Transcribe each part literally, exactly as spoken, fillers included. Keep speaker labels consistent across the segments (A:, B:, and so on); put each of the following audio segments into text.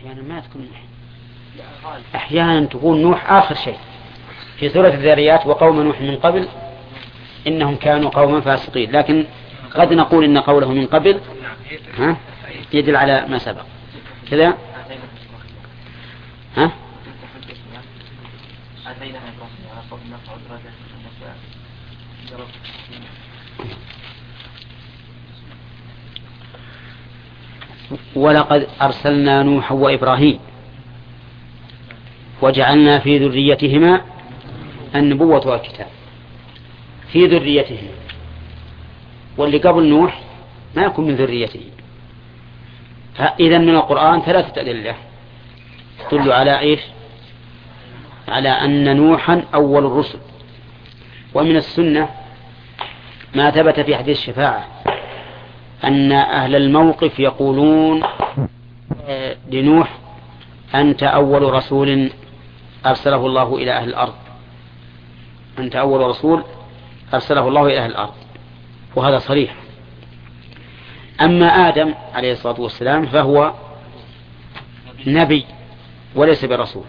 A: أحيانا ما تكون نوح، أحيانا تكون نوح آخر شيء في سورة الذاريات وقوم نوح من قبل إنهم كانوا قوما فاسقين، لكن قد نقول إن قوله من قبل ها يدل على ما سبق كذا. ها ولقد أرسلنا نوحا وإبراهيم وجعلنا في ذريتهما النبوة والكتاب. في ذريتهما، واللي قبل نوح ما يكون من ذريته. إذا من القرآن ثلاثة أدلة تدل على إيش؟ على أن نوحا أول الرسل. ومن السنة ما ثبت في حديث الشفاعة أن أهل الموقف يقولون لنوح أنت أول رسول أرسله الله إلى أهل الأرض، أنت أول رسول أرسله الله إلى أهل الأرض، وهذا صريح. أما آدم عليه الصلاة والسلام فهو نبي وليس برسول.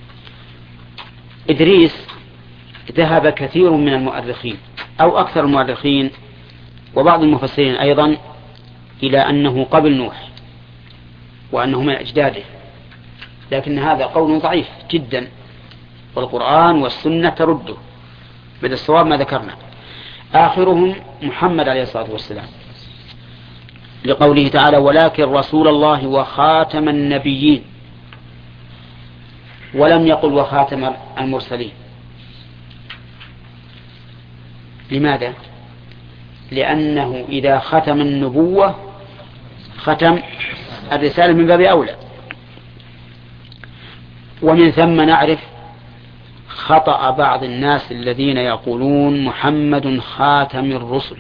A: إدريس ذهب كثير من المؤرخين أو أكثر المؤرخين وبعض المفسرين أيضا إلى أنه قبل نوح وأنه من أجداده، لكن هذا قول ضعيف جدا، والقرآن والسنة ترده. بدأ الصواب ما ذكرنا. آخرهم محمد عليه الصلاة والسلام، لقوله تعالى ولكن رسول الله وخاتم النبيين، ولم يقل وخاتم المرسلين. لماذا؟ لأنه إذا ختم النبوة ختم الرسالة من باب أولى. ومن ثم نعرف خطأ بعض الناس الذين يقولون محمد خاتم الرسل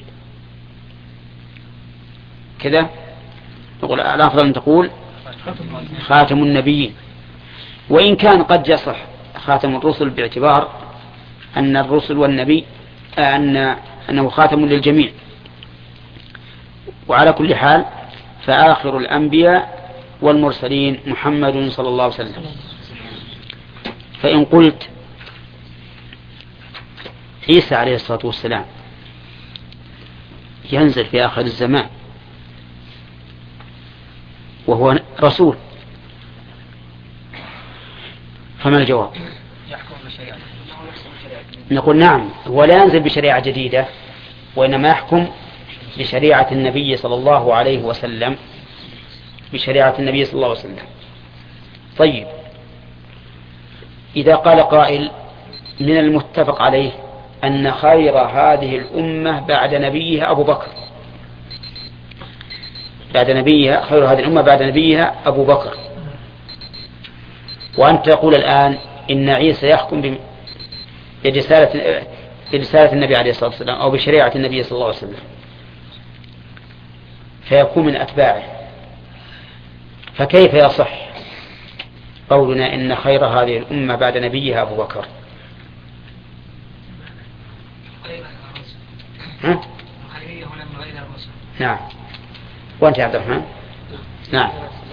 A: كذا، نقول الأفضل أن تقول خاتم النبيين، وإن كان قد يصح خاتم الرسل باعتبار أن الرسل والنبي أن أنه خاتم للجميع. وعلى كل حال فآخر الأنبياء والمرسلين محمد صلى الله عليه وسلم. فإن قلت عيسى عليه الصلاة والسلام ينزل في آخر الزمان وهو رسول، فما الجواب؟ نقول نعم، هو لا ينزل بشريعة جديدة، وإنما يحكم بشريعة النبي صلى الله عليه وسلم، بشريعة النبي صلى الله عليه وسلم. طيب، إذا قال قائل من المتفق عليه أن خير هذه الأمة بعد نبيها أبو بكر، بعد نبيها خير هذه الأمة بعد نبيها أبو بكر، وأنت تقول الآن إن عيسى يحكم برسالة برسالة النبي عليه الصلاة والسلام أو بشريعة النبي صلى الله عليه وسلم، فيكون من أتباعه، فكيف يصح قولنا إن خير هذه الأمة بعد نبيها أبو بكر؟ ها؟ نعم. وأنت يا عبد الرحمن؟ نعم.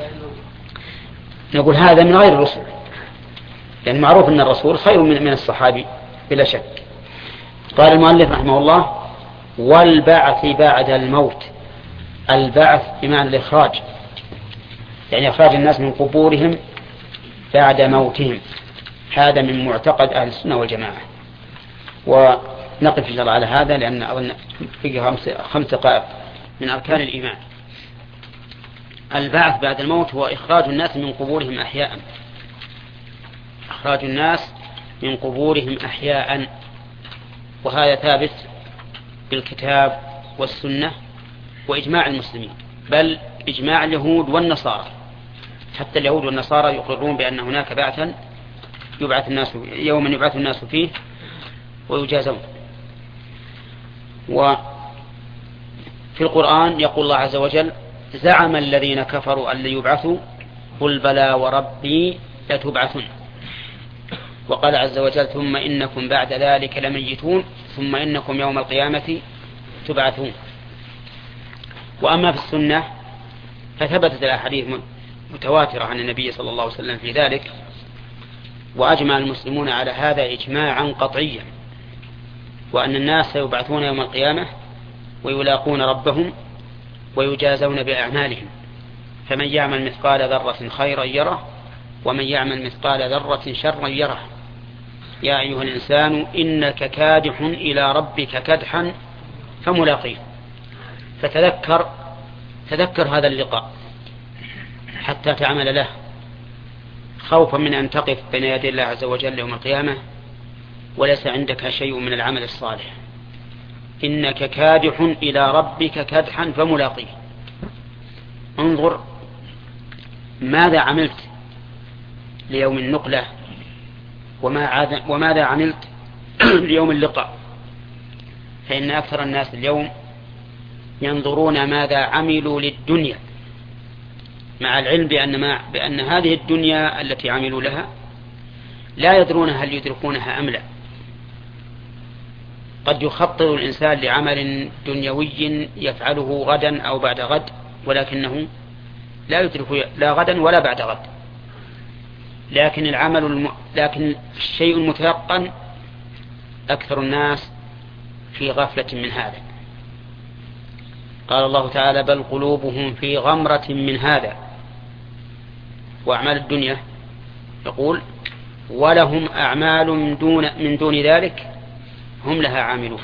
A: نقول هذا من غير الرسل، لأن معروف أن الرسول خير من من الصحابي بلا شك. قال المؤلف رحمه الله والبعث بعد الموت. البعث بمعنى الإخراج، يعني إخراج الناس من قبورهم بعد موتهم، هذا من معتقد أهل السنة والجماعة. ونقف إن شاء الله على هذا، لأن أظن فيه خمس دقائق من أركان الإيمان. البعث بعد الموت هو إخراج الناس من قبورهم أحياء، إخراج الناس من قبورهم أحياء، وهذا ثابت بالكتاب والسنة وإجماع المسلمين، بل إجماع اليهود والنصارى. حتى اليهود والنصارى يقرون بأن هناك بعثا يبعث الناس يوما يبعث الناس فيه ويجازون. وفي القرآن يقول الله عز وجل زعم الذين كفروا أن يبعثوا قل بلى وربي لتبعثن. وقال عز وجل ثم إنكم بعد ذلك لميتون ثم إنكم يوم القيامة تبعثون. وأما في السنة فثبتت الأحاديث متواترة عن النبي صلى الله عليه وسلم في ذلك، وأجمع المسلمون على هذا إجماعا قطعيا، وأن الناس سيبعثون يوم القيامة ويلاقون ربهم ويجازون بأعمالهم، فمن يعمل مثقال ذرة خيرا يره ومن يعمل مثقال ذرة شرا يره. يا أيها الإنسان إنك كادح إلى ربك كدحا فملاقيه. فتذكر تذكر هذا اللقاء حتى تعمل له، خوفا من أن تقف بين يدي الله عز وجل يوم القيامة وليس عندك شيء من العمل الصالح. إنك كادح إلى ربك كدحا فملاقيه. انظر ماذا عملت ليوم النقلة وماذا عملت ليوم اللقاء. فإن أكثر الناس اليوم ينظرون ماذا عملوا للدنيا، مع العلم بأن, ما بأن هذه الدنيا التي عملوا لها لا يدرون هل يدركونها أم لا. قد يخطط الإنسان لعمل دنيوي يفعله غدا أو بعد غد، ولكنه لا يدرك لا غدا ولا بعد غد. لكن العمل الم... لكن الشيء المتيقن أكثر الناس في غفلة من هذا. قال الله تعالى: بل قلوبهم في غمرة من هذا. وأعمال الدنيا يقول: ولهم أعمال من دون, من دون ذلك هم لها عاملون.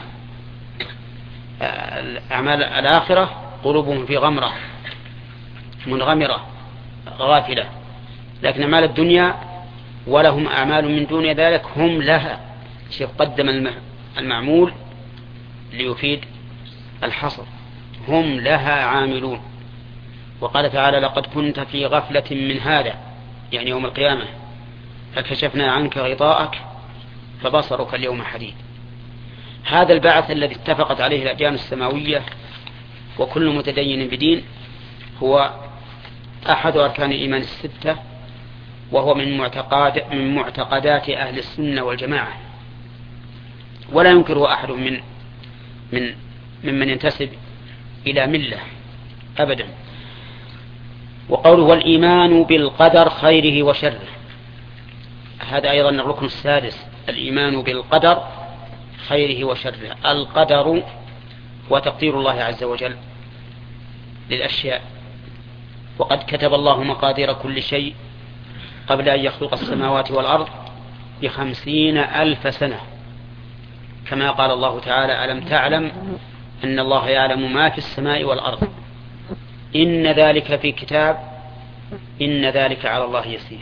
A: أعمال الآخرة قلوبهم في غمرة منغمرة غافلة، لكن أعمال الدنيا ولهم أعمال من دون ذلك هم لها. شيخ قدم المعمول ليفيد الحصر، هم لها عاملون. وقال تعالى: لقد كنت في غفلة من هذا، يعني يوم القيامة، فكشفنا عنك غطاءك فبصرك اليوم حديد. هذا البعث الذي اتفقت عليه الأديان السماوية وكل متدين بدين هو أحد أركان الإيمان الستة، وهو من معتقد من معتقدات أهل السنة والجماعة، ولا ينكره أحد من من ممن ينتسب إلى ملة أبدا. وقوله: والإيمان بالقدر خيره وشره، هذا أيضا الركن السادس، الإيمان بالقدر خيره وشره. القدر هو تقدير الله عز وجل للأشياء، وقد كتب الله مقادير كل شيء قبل أن يخلق السماوات والأرض بخمسين ألف سنة، كما قال الله تعالى: ألم تعلم أن الله يعلم ما في السماء والأرض إن ذلك في كتاب إن ذلك على الله يسير.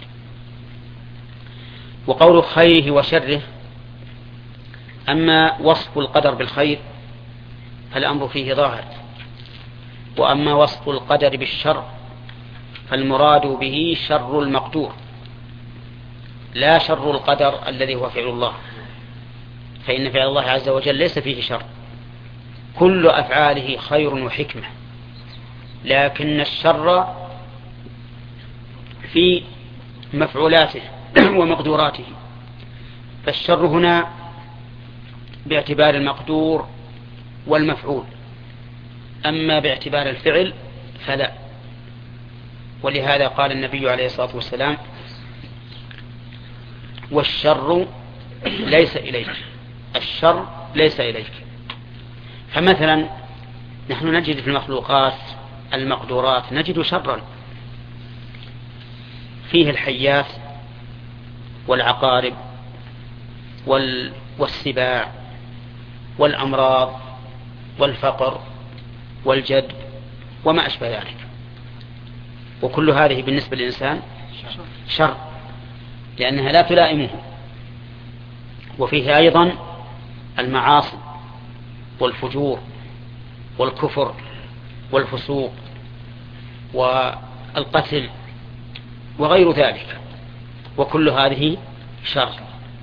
A: وقول خيره وشره، أما وصف القدر بالخير فالأمر فيه ظاهر، وأما وصف القدر بالشر فالمراد به شر المقدور لا شر القدر الذي هو فعل الله، فإن فعل الله عز وجل ليس فيه شر، كل أفعاله خير وحكمة، لكن الشر في مفعولاته ومقدوراته. فالشر هنا باعتبار المقدور والمفعول، أما باعتبار الفعل فلا. ولهذا قال النبي عليه الصلاة والسلام: والشر ليس إليك، الشر ليس إليك. فمثلا نحن نجد في المخلوقات المقدورات نجد شرا، فيه الحيات والعقارب والسباع والأمراض والفقر والجد وما أشبه ذلك، وكل هذه بالنسبة للإنسان شر لأنها لا تلائمه. وفيه أيضا المعاصي والفجور والكفر والفسوق والقتل وغير ذلك، وكل هذه شر،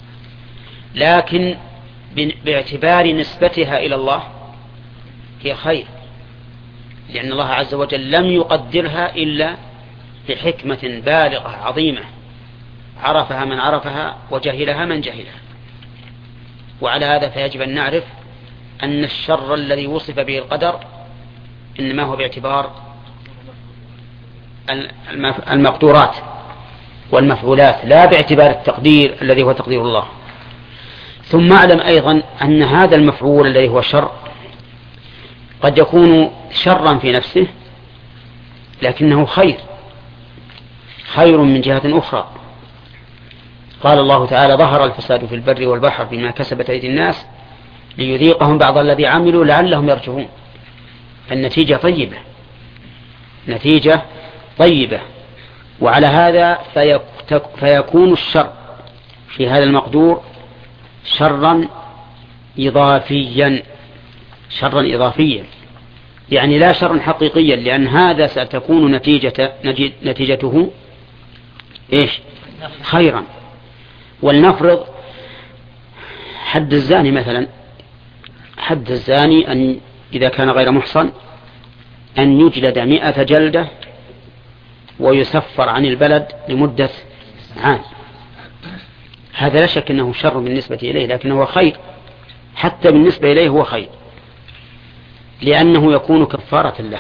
A: لكن باعتبار نسبتها إلى الله هي خير، لأن الله عز وجل لم يقدرها إلا بحكمة بالغة عظيمة عرفها من عرفها وجهلها من جهلها. وعلى هذا فيجب أن نعرف أن الشر الذي وصف به القدر إنما هو باعتبار المقدورات والمفعولات لا باعتبار التقدير الذي هو تقدير الله. ثم اعلم أيضا أن هذا المفعول الذي هو شر قد يكون شرا في نفسه لكنه خير خير من جهة أخرى. قال الله تعالى: ظهر الفساد في البر والبحر بما كسبت أيدي الناس ليذيقهم بعض الذي عملوا لعلهم يرجعون. النتيجة طيبة، نتيجة طيبة. وعلى هذا فيكون الشر في هذا المقدور شرا إضافيا، شرا إضافيا يعني لا شرا حقيقيا، لأن هذا ستكون نتيجة نتيجته إيش؟ خيرا. ولنفرض حد الزاني مثلا، حد الزاني أن إذا كان غير محصن أن يجلد مئة جلدة ويسفر عن البلد لمدة عام. هذا لا شك أنه شر بالنسبة إليه، لكنه خير، حتى بالنسبة إليه هو خير، لأنه يكون كفارة له.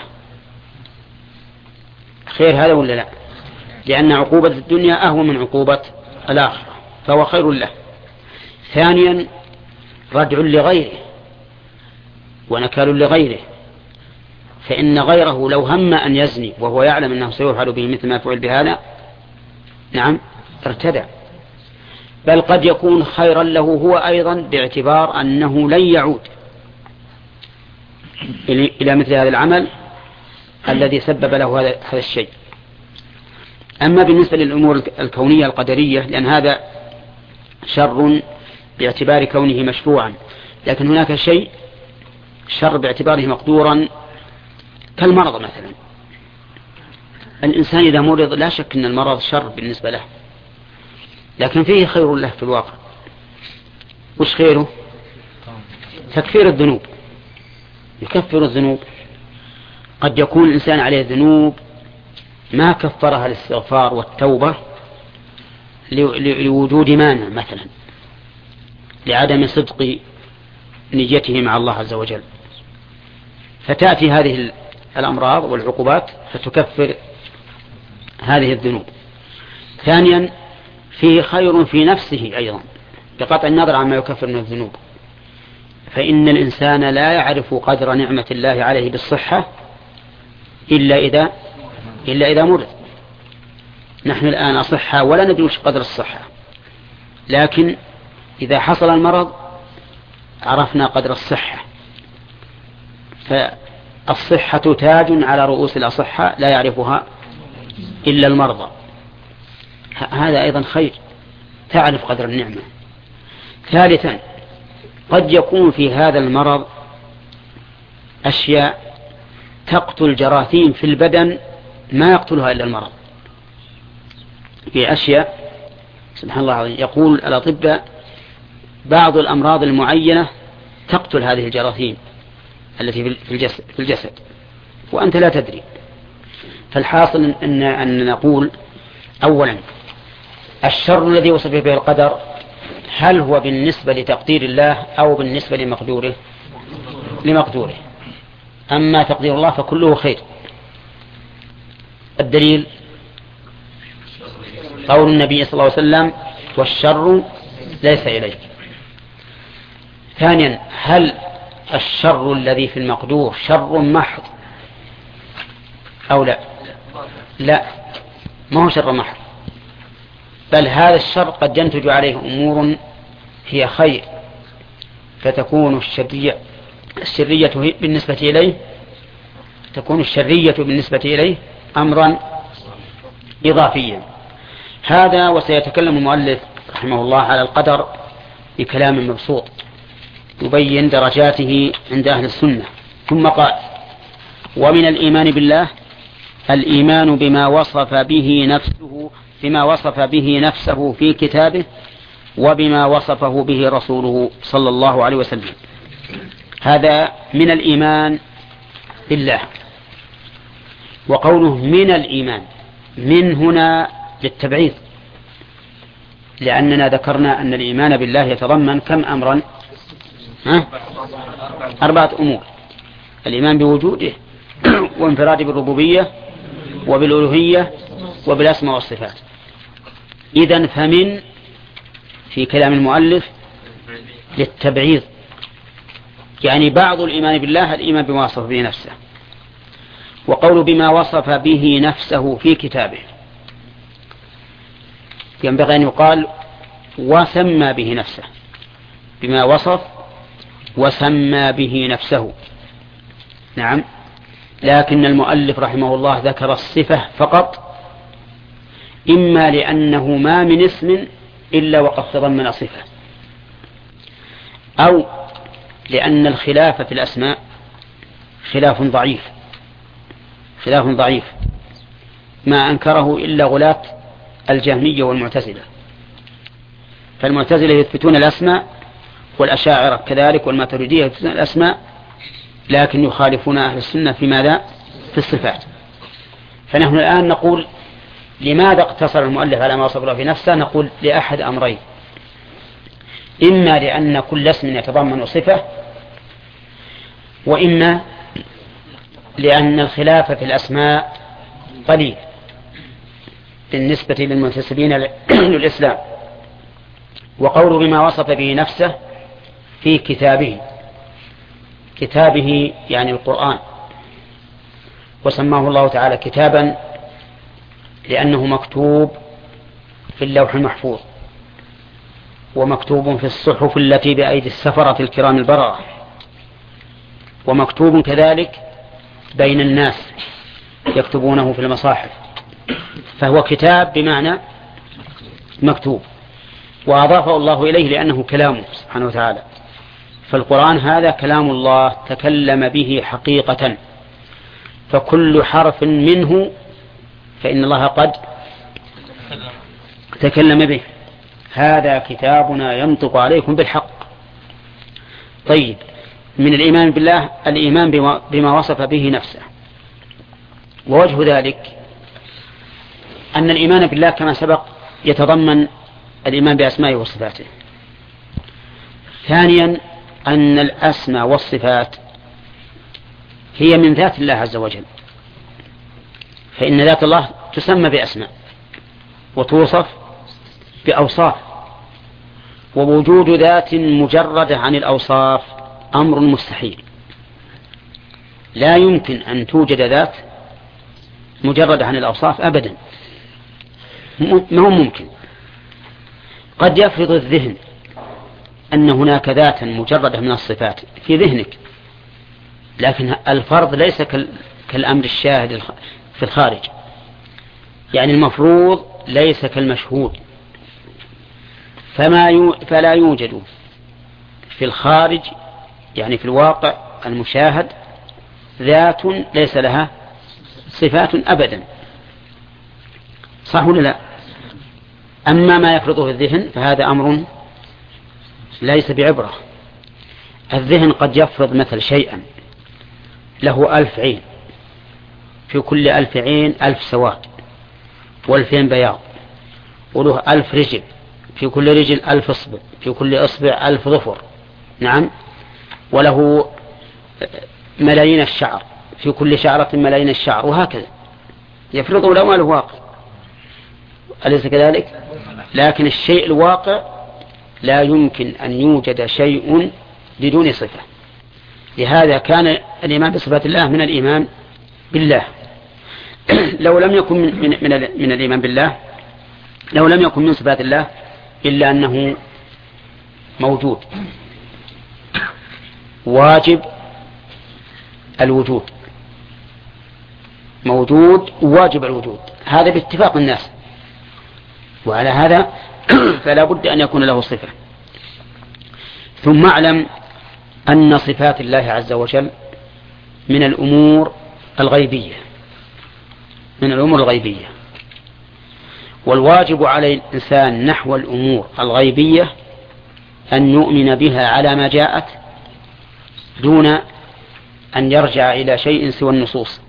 A: خير هذا ولا لا؟ لأن عقوبة الدنيا أهون من عقوبة الآخرة، فهو خير له. ثانيا ردع لغيره ونكال لغيره، فإن غيره لو هم أن يزني وهو يعلم أنه سيفعل به مثل ما فعل بهذا، نعم ارتدع. بل قد يكون خيرا له هو أيضا باعتبار أنه لن يعود إلى مثل هذا العمل الذي سبب له هذا الشيء. أما بالنسبة للأمور الكونية القدرية، لأن هذا شر باعتبار كونه مشروعا، لكن هناك شيء شر باعتباره مقدورا كالمرض مثلا. الإنسان إذا مرض لا شك أن المرض شر بالنسبة له، لكن فيه خير له في الواقع. وش خيره؟ تكفير الذنوب، يكفر الذنوب. قد يكون الإنسان عليه ذنوب ما كفرها الاستغفار والتوبة لوجود مانع مثلا، لعدم صدق نيته مع الله عز وجل، فتأتي هذه الأمراض والعقوبات فتكفر هذه الذنوب. ثانيا فيه خير في نفسه أيضا بقطع النظر عما يكفر من الذنوب، فإن الإنسان لا يعرف قدر نعمة الله عليه بالصحة إلا إذا إلا إذا مرض. نحن الآن أصحى ولا ندري وش قدر الصحة، لكن إذا حصل المرض عرفنا قدر الصحة. فالصحة تاج على رؤوس الأصحاء لا يعرفها إلا المرضى. هذا أيضا خير، تعرف قدر النعمة. ثالثا قد يكون في هذا المرض أشياء تقتل جراثيم في البدن ما يقتلها إلا المرض. في أشياء سبحان الله العظيم يقول الأطباء بعض الأمراض المعينة تقتل هذه الجراثيم التي في الجسد, في الجسد وأنت لا تدري. فالحاصل أن, أن نقول أولا الشر الذي وصف به القدر هل هو بالنسبة لتقدير الله أو بالنسبة لمقدوره؟ لمقدوره. أما تقدير الله فكله خير. الدليل قول النبي صلى الله عليه وسلم والشر ليس إليك. ثانيا هل الشر الذي في المقدور شر محض أو لا؟ لا، ما هو شر محض، بل هذا الشر قد ينتج عليه أمور هي خير، فتكون الشرية الشرية بالنسبة إليه تكون الشرية بالنسبة إليه أمرا إضافيا. هذا وسيتكلم المؤلف رحمه الله على القدر بكلام مبسوط يبين درجاته عند أهل السنة. ثم قال ومن الإيمان بالله الإيمان بما وصف به نفسه بما وصف به نفسه في كتابه وبما وصفه به رسوله صلى الله عليه وسلم. هذا من الإيمان بالله. وقوله من الإيمان من هنا للتبعيض، لأننا ذكرنا أن الإيمان بالله يتضمن كم أمرا؟ ها؟ أربعة أمور: الإيمان بوجوده وانفراده بالربوبية وبالألوهية وبالأسماء والصفات. إذن فمن في كلام المؤلف للتبعيض، يعني بعض الإيمان بالله الإيمان بما وصف به نفسه. وقول بما وصف به نفسه في كتابه ينبغي أن يقال وسمى به نفسه، بما وصف وسمى به نفسه. نعم، لكن المؤلف رحمه الله ذكر الصفة فقط، إما لأنه ما من اسم إلا وقد تضمن صفة، أو لأن الخلاف في الأسماء خلاف ضعيف خلاف ضعيف ما أنكره إلا غلاة الجهمية والمعتزلة. فالمعتزلة يثبتون الأسماء والأشاعرة كذلك والماتريدية يثبتون الأسماء، لكن يخالفون أهل السنة في ماذا؟ في الصفات. فنحن الآن نقول لماذا اقتصر المؤلف على ما وصف الله في نفسه؟ نقول لأحد أمرين: إما لأن كل اسم يتضمن صفة، وإما لأن الخلاف في الأسماء قليل بالنسبة للمنتسبين للإسلام. وقول بما وصف به نفسه في كتابه، كتابه يعني القرآن، وسماه الله تعالى كتابا لأنه مكتوب في اللوح المحفوظ، ومكتوب في الصحف التي بأيدي السفرة الكرام البررة، ومكتوب كذلك بين الناس يكتبونه في المصاحف، فهو كتاب بمعنى مكتوب، وأضافه الله إليه لأنه كلامه سبحانه وتعالى. فالقرآن هذا كلام الله تكلم به حقيقة، فكل حرف منه فإن الله قد تكلم به. هذا كتابنا ينطق عليكم بالحق. طيب، من الإيمان بالله الإيمان بما وصف به نفسه، ووجه ذلك أن الإيمان بالله كما سبق يتضمن الإيمان بأسمائه وصفاته. ثانيا أن الأسماء والصفات هي من ذات الله عز وجل، فإن ذات الله تسمى بأسماء وتوصف بأوصاف، ووجود ذات مجردة عن الأوصاف أمر مستحيل. لا يمكن أن توجد ذات مجردة عن الأوصاف أبدا، ما هو ممكن. قد يفرض الذهن أن هناك ذاتا مجردة من الصفات في ذهنك، لكن الفرض ليس كالأمر الشاهد في الخارج، يعني المفروض ليس كالمشهود. فما يو فلا يوجد في الخارج، يعني في الواقع المشاهد، ذات ليس لها صفات أبدا، صح ولا لا؟ أما ما يفرضه الذهن فهذا أمر ليس بعبرة. الذهن قد يفرض مثل شيئا له ألف عين، في كل ألف عين ألف سواد والفين بياض، وله ألف رجل، في كل رجل ألف إصبع، في كل إصبع ألف ظفر، نعم، وله ملايين الشعر، في كل شعرة ملايين الشعر، وهكذا يفرضه له ما له واقع، أليس كذلك؟ لكن الشيء الواقع لا يمكن أن يوجد شيء بدون صفة. لهذا كان الإيمان بصفات الله من الإيمان بالله. لو لم يكن من, من, من, من الإيمان بالله، لو لم يكن من صفات الله إلا أنه موجود واجب الوجود، موجود واجب الوجود، هذا باتفاق الناس، وعلى هذا فلا بد أن يكون له صفة. ثم اعلم أن صفات الله عز وجل من الأمور الغيبية، من الأمور الغيبية، والواجب على الإنسان نحو الأمور الغيبية أن يؤمن بها على ما جاءت دون أن يرجع إلى شيء سوى النصوص.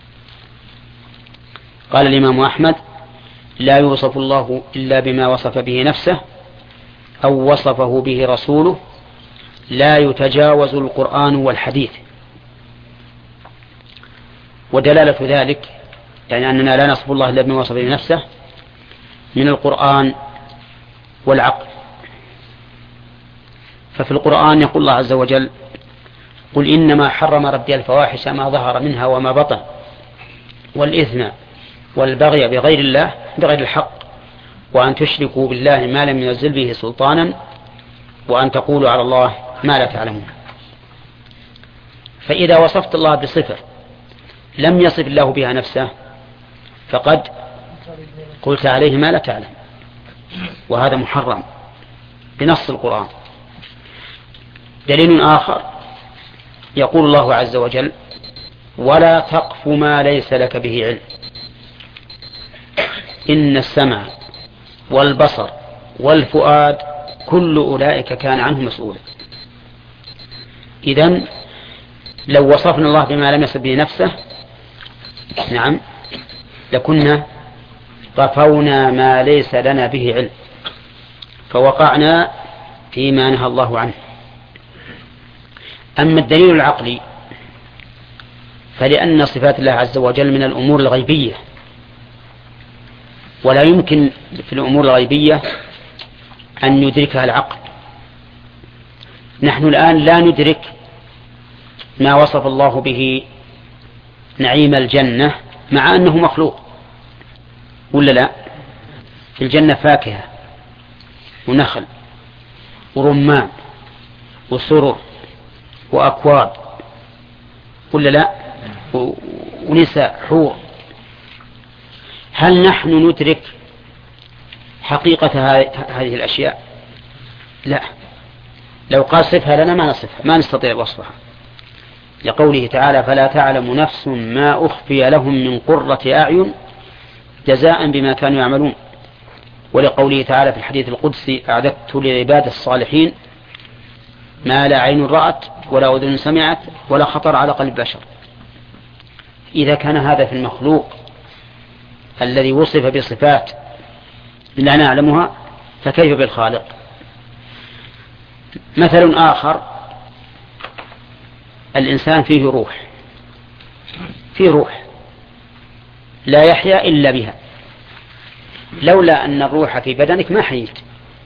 A: قال الإمام أحمد: لا يوصف الله إلا بما وصف به نفسه أو وصفه به رسوله، لا يتجاوز القرآن والحديث. ودلالة ذلك يعني أننا لا نصف الله إلا بما وصف به نفسه من القرآن والعقل. ففي القرآن يقول الله عز وجل: قل إنما حرم ربي الفواحش ما ظهر منها وما بطن والإثم والبغي بغير الله بغير الحق وأن تشركوا بالله ما لم ينزل به سلطانا وأن تقولوا على الله ما لا تعلمون. فإذا وصفت الله بصفة لم يصف الله بها نفسه فقد قلت عليه ما لا تعلم، وهذا محرم بنص القرآن. دليل آخر يقول الله عز وجل: ولا تقف ما ليس لك به علم إن السمع والبصر والفؤاد كل أولئك كان عنه مسؤولا. إذن لو وصفنا الله بما لم يصف به نفسه نعم لكنا قفونا ما ليس لنا به علم فوقعنا فيما نهى الله عنه. أما الدليل العقلي فلأن صفات الله عز وجل من الأمور الغيبية، ولا يمكن في الأمور الغيبية أن يدركها العقل. نحن الآن لا ندرك ما وصف الله به نعيم الجنة مع أنه مخلوق، ولا لا؟ في الجنة فاكهة ونخل ورمان وسرر وأكواب، ولا لا؟ ونساء حور. هل نحن ندرك حقيقة هذه الأشياء؟ لا. لو قال صفها لنا ما نصفها، ما نستطيع وصفها، لقوله تعالى: فلا تعلم نفس ما أخفي لهم من قرة أعين جزاء بما كانوا يعملون. ولقوله تعالى في الحديث القدسي: أعددت لعباد الصالحين ما لا عين رأت ولا أذن سمعت ولا خطر على قلب بشر. إذا كان هذا في المخلوق الذي وصف بصفات لا نعلمها فكيف بالخالق؟ مثل آخر: الإنسان فيه روح، فيه روح لا يحيا إلا بها. لولا أن الروح في بدنك ما حييت.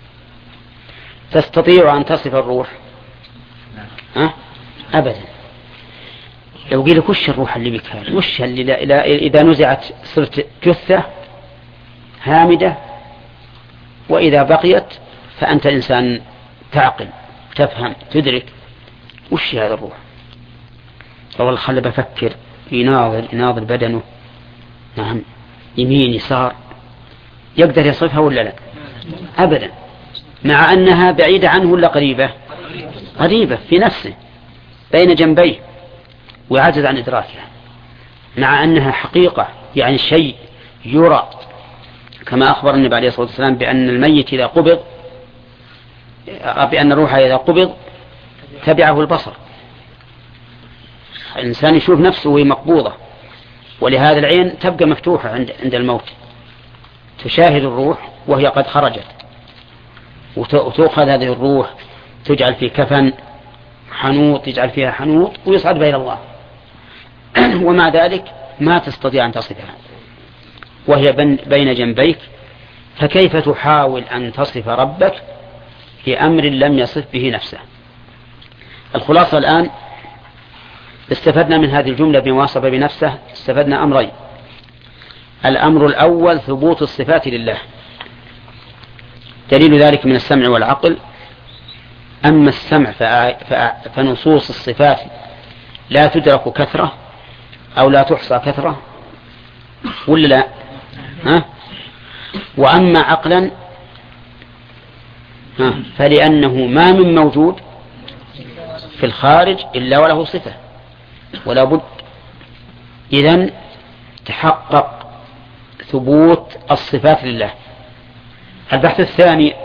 A: تستطيع أن تصف الروح؟ ها؟ أبدا. لو قيل لك وش الروح اللي بك هذه؟ وش اللي لا لا إذا نزعت صرت جثة هامدة، وإذا بقيت فأنت إنسان تعقل تفهم تدرك. وش هذا الروح؟ والله خلي بفكر، يناظر يناظر بدنه، نعم، يمين يسار، يقدر يصفها ولا لا؟ أبدا. مع أنها بعيدة عنه ولا قريبة؟ قريبة في نفسه بين جنبيه ويعجز عن إدراكها، مع أنها حقيقة، يعني شيء يرى، كما أخبر النبي عليه الصلاة والسلام بأن الميت إذا قبض، بأن الروح إذا قبض تبعه البصر. الإنسان يشوف نفسه وهي مقبوضة، ولهذا العين تبقى مفتوحة عند عند الموت، تشاهد الروح وهي قد خرجت، وتأخذ هذه الروح تجعل في كفن حنوط، يجعل فيها حنوط ويصعد بين الله. ومع ذلك ما تستطيع أن تصفها وهي بين جنبيك، فكيف تحاول أن تصف ربك في أمر لم يصف به نفسه؟ الخلاصة الآن استفدنا من هذه الجملة بما وصف بنفسه، استفدنا أمرين. الأمر الأول ثبوت الصفات لله، دليل ذلك من السمع والعقل. أما السمع فنصوص الصفات لا تدرك كثرة أو لا تحصى كثرة، ولا لا؟ ها؟ وأما عقلا ها فلأنه ما من موجود في الخارج إلا وله صفة ولا بد. إذن تحقق ثبوت الصفات لله. البحث الثاني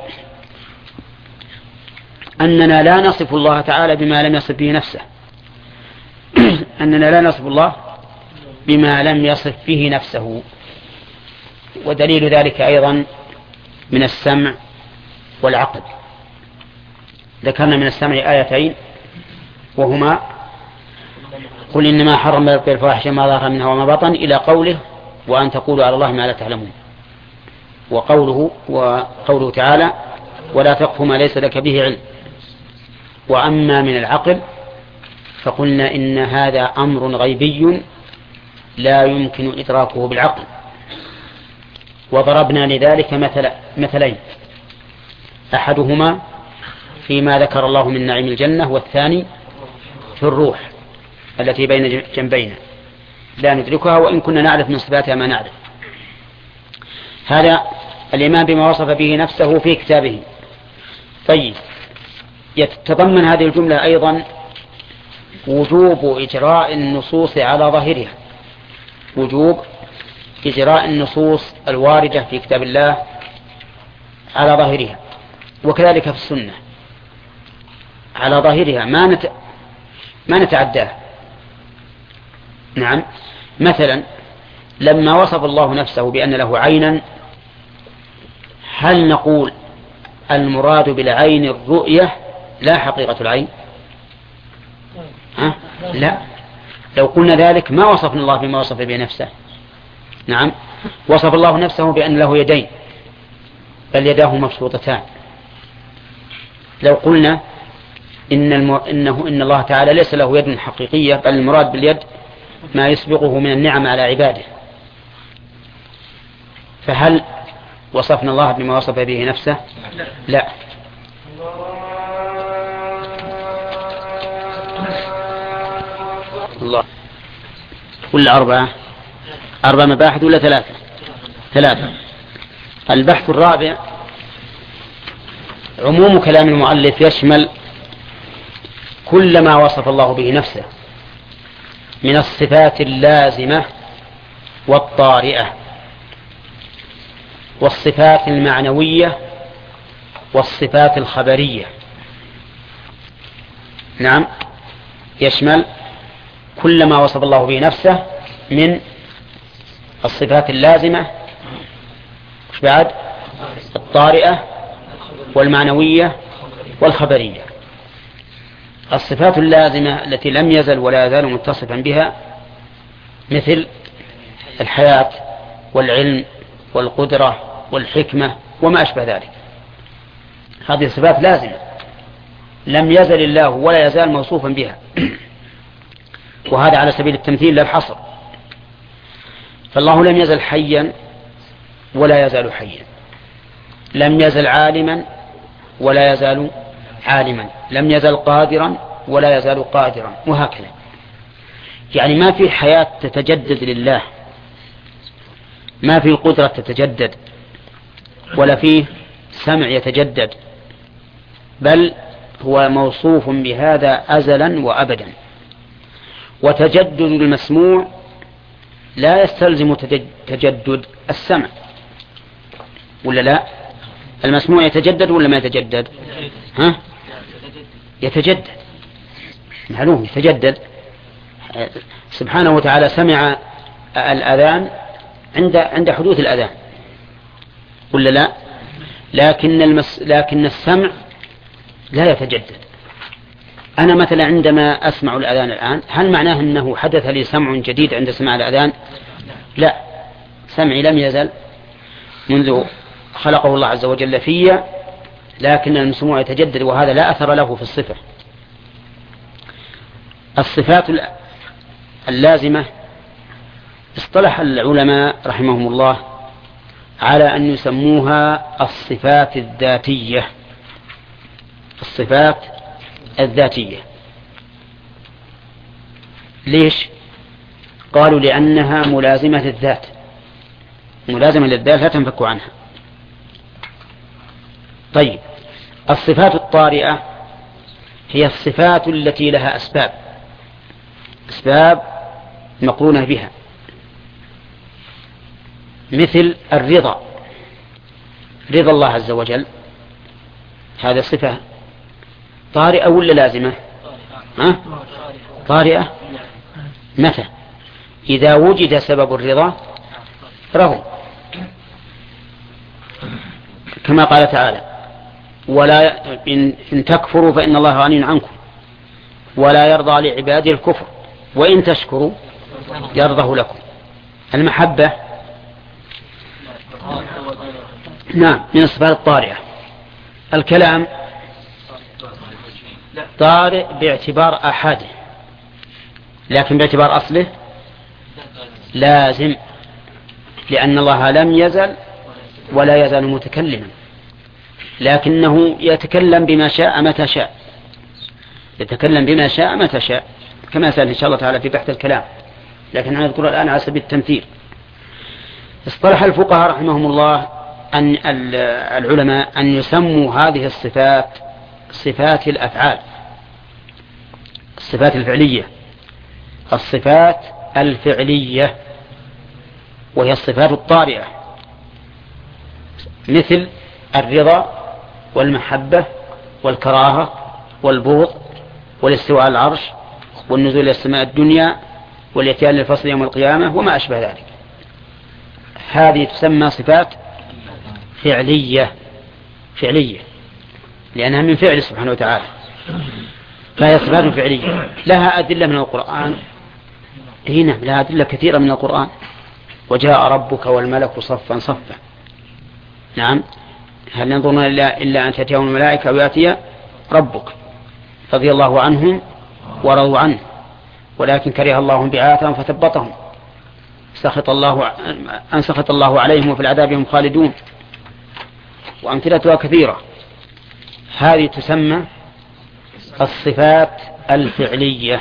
A: أننا لا نصف الله تعالى بما لم يصف به نفسه أننا لا نصف الله بما لم يصف به نفسه. ودليل ذلك أيضا من السمع والعقل. ذكرنا من السمع آيتين وهما: قل إنما حرم ربي الفواحش ما ظهر منها وما بطن، إلى قوله: وأن تقولوا على الله ما لا تعلمون. وقوله وقوله تعالى ولا تقف ما ليس لك به علم. وأما من العقل فقلنا إن هذا أمر غيبي لا يمكن إدراكه بالعقل، وضربنا لذلك مثل مثلين، أحدهما فيما ذكر الله من نعيم الجنة، والثاني في الروح التي بين جنبينا لا ندركها وإن كنا نعرف من صفاتها ما نعرف. هذا الإيمان بما وصف به نفسه في كتابه. طيب، يتضمن هذه الجملة أيضا وجوب إجراء النصوص على ظاهرها، وجوب إجراء النصوص الواردة في كتاب الله على ظاهرها، وكذلك في السنة على ظاهرها، ما نت... ما نتعداه. نعم، مثلا لما وصف الله نفسه بأن له عينا، هل نقول المراد بالعين الرؤية لا حقيقة العين؟ ها؟ لا، لو قلنا ذلك ما وصفنا الله بما وصف به نفسه. نعم، وصف الله نفسه بأن له يدين بل يداه مبسوطتان. لو قلنا إن, الم... إنه إن الله تعالى ليس له يد حقيقية بل المراد باليد ما يسبقه من النعم على عباده، فهل وصفنا الله بما وصف به نفسه؟ لا. الله ولا أربعة أربع مباحث ولا ثلاثة؟ ثلاثة. البحث الرابع عموم كلام المؤلف يشمل كل ما وصف الله به نفسه من الصفات اللازمة والطارئة والصفات المعنوية والصفات الخبرية. نعم، يشمل كل ما وصف الله به نفسه من الصفات اللازمة وش بعد؟ الطارئة والمعنوية والخبرية. الصفات اللازمة التي لم يزل ولا يزال متصفا بها مثل الحياة والعلم والقدرة والحكمة وما أشبه ذلك، هذه صفات لازمة لم يزل الله ولا يزال موصوفا بها، وهذا على سبيل التمثيل لا الحصر. فالله لم يزل حيا ولا يزال حيا، لم يزل عالما ولا يزال عالما، لم يزل قادرا ولا يزال قادرا، وهكذا. يعني ما في حياة تتجدد لله، ما في قدرة تتجدد، ولا فيه سمع يتجدد، بل هو موصوف بهذا أزلا وأبدا. وتجدد المسموع لا يستلزم تجدد السمع، ولا لا؟ المسموع يتجدد ولا ما يتجدد؟ ها؟ يتجدد، معلوم يتجدد. سبحانه وتعالى سمع الأذان عند عند حدوث الأذان، ولا لا؟ لكن المس لكن السمع لا يتجدد. أنا مثلا عندما أسمع الأذان الآن، هل معناه أنه حدث لي سمع جديد عند سماع الأذان؟ لا، سمعي لم يزل منذ خلقه الله عز وجل فيا، لكن المسموع يتجدد، وهذا لا أثر له في الصفة. الصفات اللازمة اصطلح العلماء رحمهم الله على أن يسموها الصفات الذاتية، الصفات الذاتية. ليش؟ قالوا لأنها ملازمة للذات، ملازمة للذات لا تنفك عنها. طيب، الصفات الطارئة هي الصفات التي لها أسباب، أسباب مقرونة بها، مثل الرضا، رضا الله عز وجل، هذا صفة طارئة ولا لازمة؟ ها؟ طارئة. متى؟ إذا وجد سبب الرضا رضوا، كما قال تعالى ولا إن, إن تكفروا فإن الله غني عنكم ولا يرضى لعباده الكفر وإن تشكروا يرضه لكم. المحبة نعم من الصفات الطارئة. الكلام طارئ باعتبار أحده، لكن باعتبار أصله لازم، لأن الله لم يزل ولا يزال متكلما، لكنه يتكلم بما شاء متى شاء، يتكلم بما شاء متى شاء، كما سأل إن شاء الله تعالى في بحث الكلام، لكن أنا أذكر الآن على سبيل التمثيل. اصطلح الفقهاء رحمهم الله أن العلماء أن يسموا هذه الصفات صفات الأفعال، الصفات الفعلية، الصفات الفعلية، وهي الصفات الطارئة، مثل الرضا والمحبة والكراهة والبغض والاستواء على العرش والنزول إلى السماء الدنيا والاتيان للفصل يوم القيامة وما أشبه ذلك. هذه تسمى صفات فعلية فعلية لأنها من فعل سبحانه وتعالى، فهي صفات فعلية لها أدلة من القرآن. هنا لها أدلة كثيرة من القرآن، وجاء ربك والملك صفا صفا. نعم، هل ينظرون إلا أن تأتيهم الملائكة ويأتي ربك، رضي الله عنهم ورضوا عنه ولكن كره الله بعاثهم فثبطهم، سخط الله أن سخط الله عليهم وفي العذاب هم خالدون، وأمثلتها كثيرة. هذه تسمى الصفات الفعلية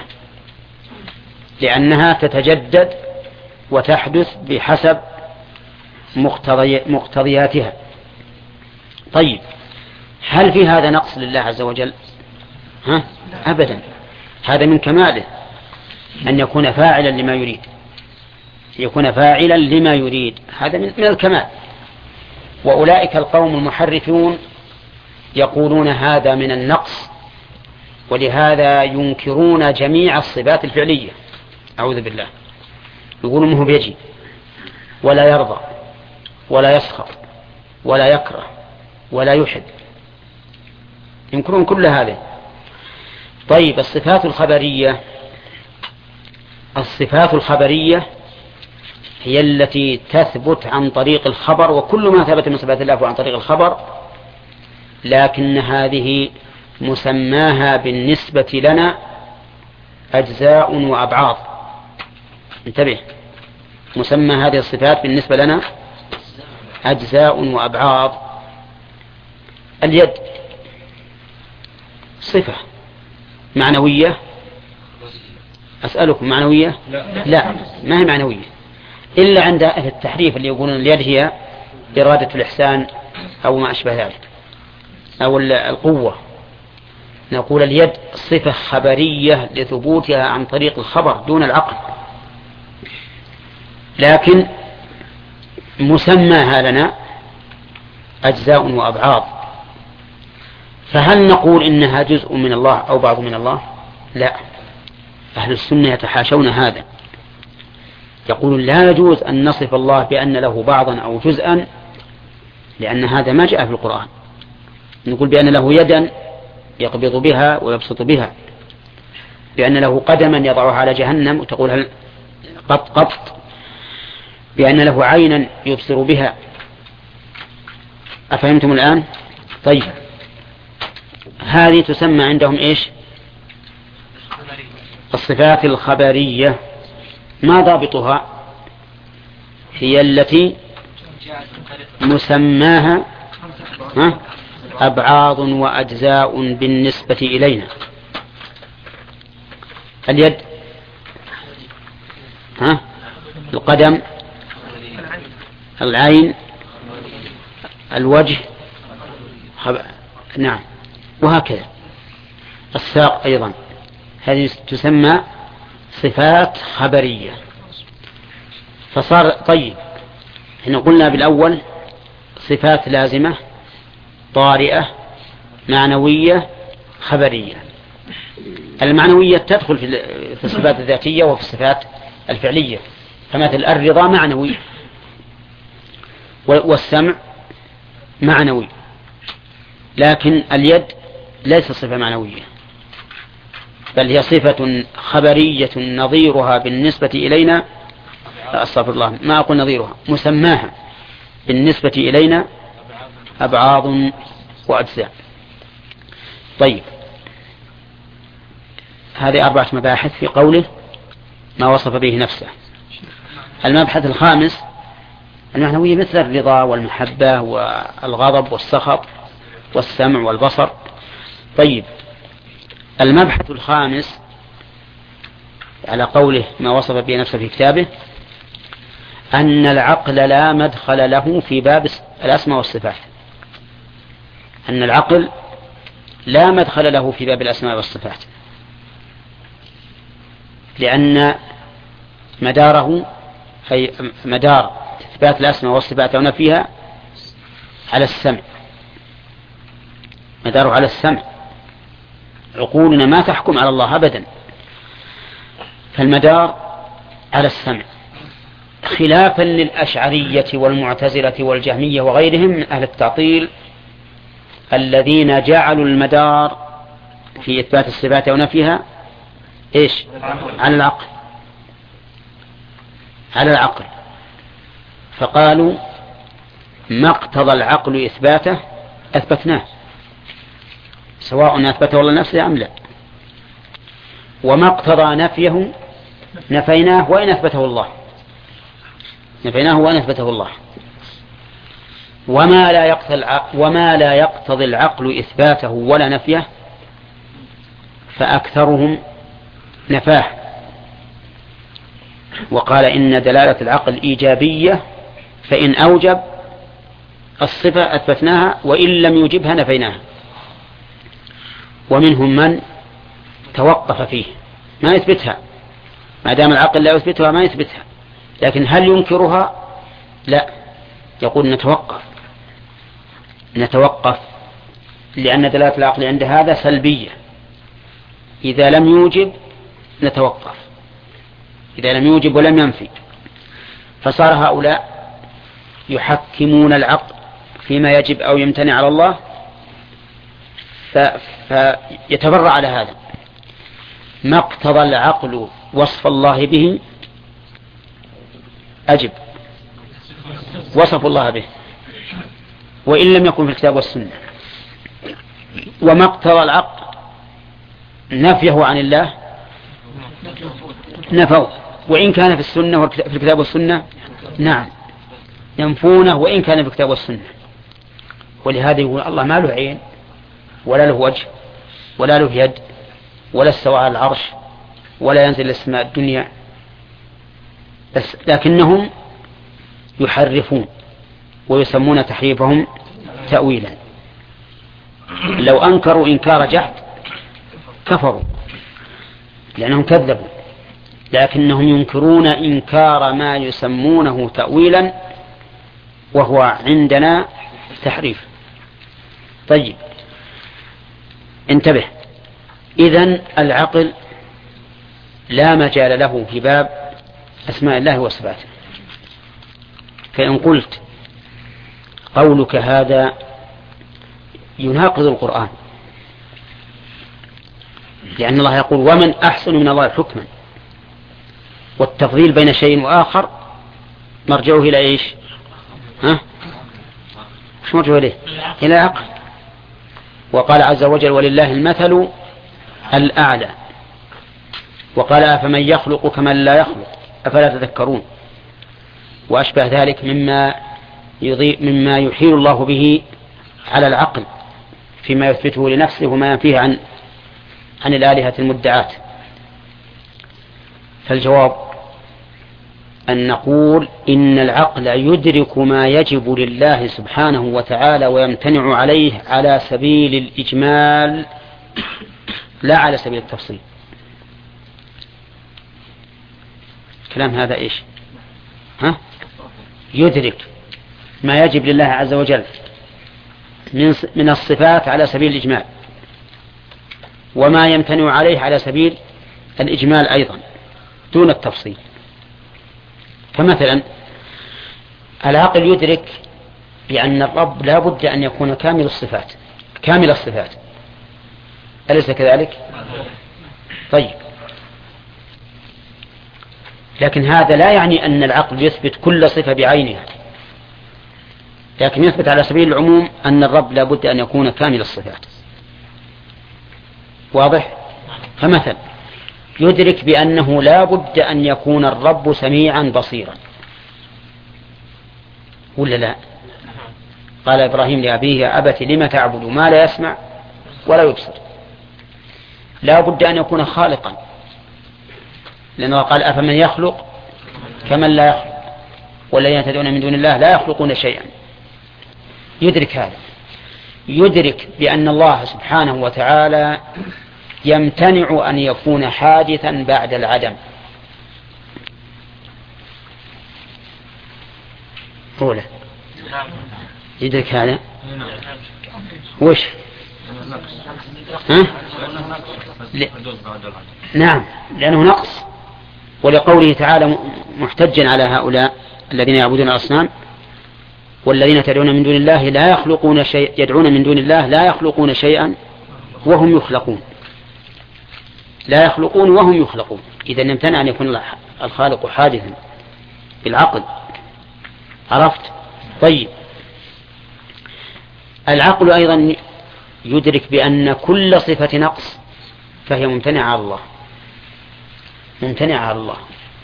A: لأنها تتجدد وتحدث بحسب مقتضي مقتضياتها. طيب، هل في هذا نقص لله عز وجل؟ ها؟ أبدا، هذا من كماله أن يكون فاعلا لما يريد، يكون فاعلا لما يريد، هذا من الكمال. وأولئك القوم المحرفون يقولون هذا من النقص، ولهذا ينكرون جميع الصفات الفعلية، أعوذ بالله. يقولون ما هو بيجي ولا يرضى ولا يسخط ولا يكره ولا يحب، ينكرون كل هذا. طيب، الصفات الخبرية، الصفات الخبرية هي التي تثبت عن طريق الخبر، وكل ما ثبت من صفات الله عن طريق الخبر، لكن هذه مسماها بالنسبة لنا أجزاء وأبعاض. انتبه، مسمى هذه الصفات بالنسبة لنا أجزاء وأبعاض. اليد صفة معنوية، أسألكم معنوية؟ لا، ما هي معنوية إلا عند أهل التحريف اللي يقولون اليد هي إرادة الإحسان أو ما أشبه ذلك، أو القوة. نقول اليد صفة خبرية لثبوتها عن طريق الخبر دون العقل، لكن مسماها لنا أجزاء وأبعاض. فهل نقول إنها جزء من الله أو بعض من الله؟ لا، أهل السنة يتحاشون هذا، يقولون لا يجوز أن نصف الله بأن له بعضا أو جزءا، لأن هذا ما جاء في القرآن. نقول بأن له يدا يقبض بها ويبسط بها، بأن له قدما يضعها على جهنم وتقول هل قط قط، بأن له عينا يبصر بها. أفهمتم الآن؟ طيب، هذه تسمى عندهم إيش؟ الصفات الخبرية. ما ضابطها؟ هي التي مسماها أبعاض وأجزاء بالنسبة إلينا. اليد، ها؟ القدم، العين، الوجه، خب... نعم، وهكذا. الساق أيضا، هذه تسمى صفات خبرية. فصار طيب، احنا قلنا بالأول صفات لازمة طارئة معنوية خبرية. المعنوية تدخل في الصفات الذاتية وفي الصفات الفعلية، فمثل الرضا معنوي، والسمع معنوي، لكن اليد ليس صفة معنوية، بل هي صفة خبرية نظيرها بالنسبة إلينا، استغفر الله، ما أقول نظيرها، مسماها بالنسبة إلينا أبعاض وأجزاء. طيب، هذه أربعة مباحث في قوله ما وصف به نفسه. المبحث الخامس المعنوية مثل الرضا والمحبة والغضب والسخط والسمع والبصر. طيب، المبحث الخامس على قوله ما وصف به نفسه في كتابه أن العقل لا مدخل له في باب الأسماء والصفات. أن العقل لا مدخل له في باب الأسماء والصفات، لأن مداره أي مدار إثبات الأسماء والصفات ونفيها على السمع، مداره على السمع. عقولنا ما تحكم على الله أبدا، فالمدار على السمع، خلافا للأشعرية والمعتزلة والجهمية وغيرهم من أهل التعطيل الذين جعلوا المدار في إثبات الصفات ونفيها إيش؟ على العقل، على العقل. فقالوا ما اقتضى العقل إثباته أثبتناه، سواء أثبته الله نفسه أم لا، وما اقتضى نفيه نفيناه وإن أثبته الله، نفيناه وإن أثبته الله. وما لا يقتضي العقل وما لا يقتضي العقل إثباته ولا نفيه فأكثرهم نفاه، وقال إن دلالة العقل إيجابية، فإن أوجب الصفة أثبتناها وإن لم يوجبها نفيناها. ومنهم من توقف فيه ما يثبتها، ما دام العقل لا يثبتها ما يثبتها، لكن هل ينكرها؟ لا، يقول نتوقف نتوقف لأن دلالة العقل عند هذا سلبية، إذا لم يوجب نتوقف، إذا لم يوجب ولم ينفي. فصار هؤلاء يحكمون العقل فيما يجب أو يمتنع على الله، فيتبرع على هذا. ما اقتضى العقل وصف الله به أجب وصف الله به وإن لم يكن في الكتاب والسنة، وما اقتضى العقل نفيه عن الله نفوا وإن كان في السنة وفي الكتاب والسنة نعم ينفونه وإن كان في الكتاب والسنة. ولهذا يقول الله ما له عين ولا له وجه ولا له يد ولا استوى على العرش ولا ينزل السماء الدنيا، بس لكنهم يحرفون ويسمون تحريفهم تأويلا. لو أنكروا إنكار جحد كفروا لأنهم كذبوا، لكنهم ينكرون إنكار ما يسمونه تأويلا وهو عندنا تحريف. طيب انتبه، إذن العقل لا مجال له في باب أسماء الله وصفاته. فإن قلت قولك هذا يناقض القرآن، لأن الله يقول ومن أحسن من الله حكما، والتفضيل بين شيء وآخر مرجعه إلى إيش؟ ها؟ مش مرجعه إليه؟ إلى العقل. وقال عز وجل ولله المثل الأعلى، وقال أفمن يخلق كمن لا يخلق أفلا تذكرون، وأشبه ذلك مما يضيء مما يحيل الله به على العقل فيما يثبته لنفسه وما ينفيه عن عن الآلهة المدعاة. فالجواب أن نقول إن العقل يدرك ما يجب لله سبحانه وتعالى ويمتنع عليه على سبيل الإجمال لا على سبيل التفصيل. كلام هذا إيش؟ ها؟ يدرك ما يجب لله عز وجل من الصفات على سبيل الإجمال، وما يمتنع عليه على سبيل الإجمال أيضا دون التفصيل. فمثلا العقل يدرك بأن الرب لا بد أن يكون كامل الصفات كامل الصفات، أليس كذلك؟ طيب، لكن هذا لا يعني أن العقل يثبت كل صفة بعينها، لكن يثبت على سبيل العموم أن الرب لا بد أن يكون كامل الصفات. واضح؟ فمثل يدرك بأنه لا بد أن يكون الرب سميعا بصيرا، ولا لا؟ قال إبراهيم لأبيه يا أبت لم تعبد ما لا يسمع ولا يبصر. لا بد أن يكون خالقا، لأنه قال أفمن يخلق كمن لا يخلق والذين تدعون من دون الله لا يخلقون شيئا. يدرك هذا، يدرك بأن الله سبحانه وتعالى يمتنع أن يكون حادثا بعد العدم. قوله يدرك هذا وش ها؟ ل... نعم، لأنه نقص، ولقوله تعالى محتجا على هؤلاء الذين يعبدون الأصنام والذين تدعون من دون الله لا يخلقون شيء يدعون من دون الله لا يخلقون شيئا وهم يخلقون، لا يخلقون وهم يخلقون. إذا يمتنع أن يكون الخالق حادثا بالعقل. عرفت؟ طيب، العقل أيضا يدرك بأن كل صفة نقص فهي ممتنعة على الله، ممتنعة على الله،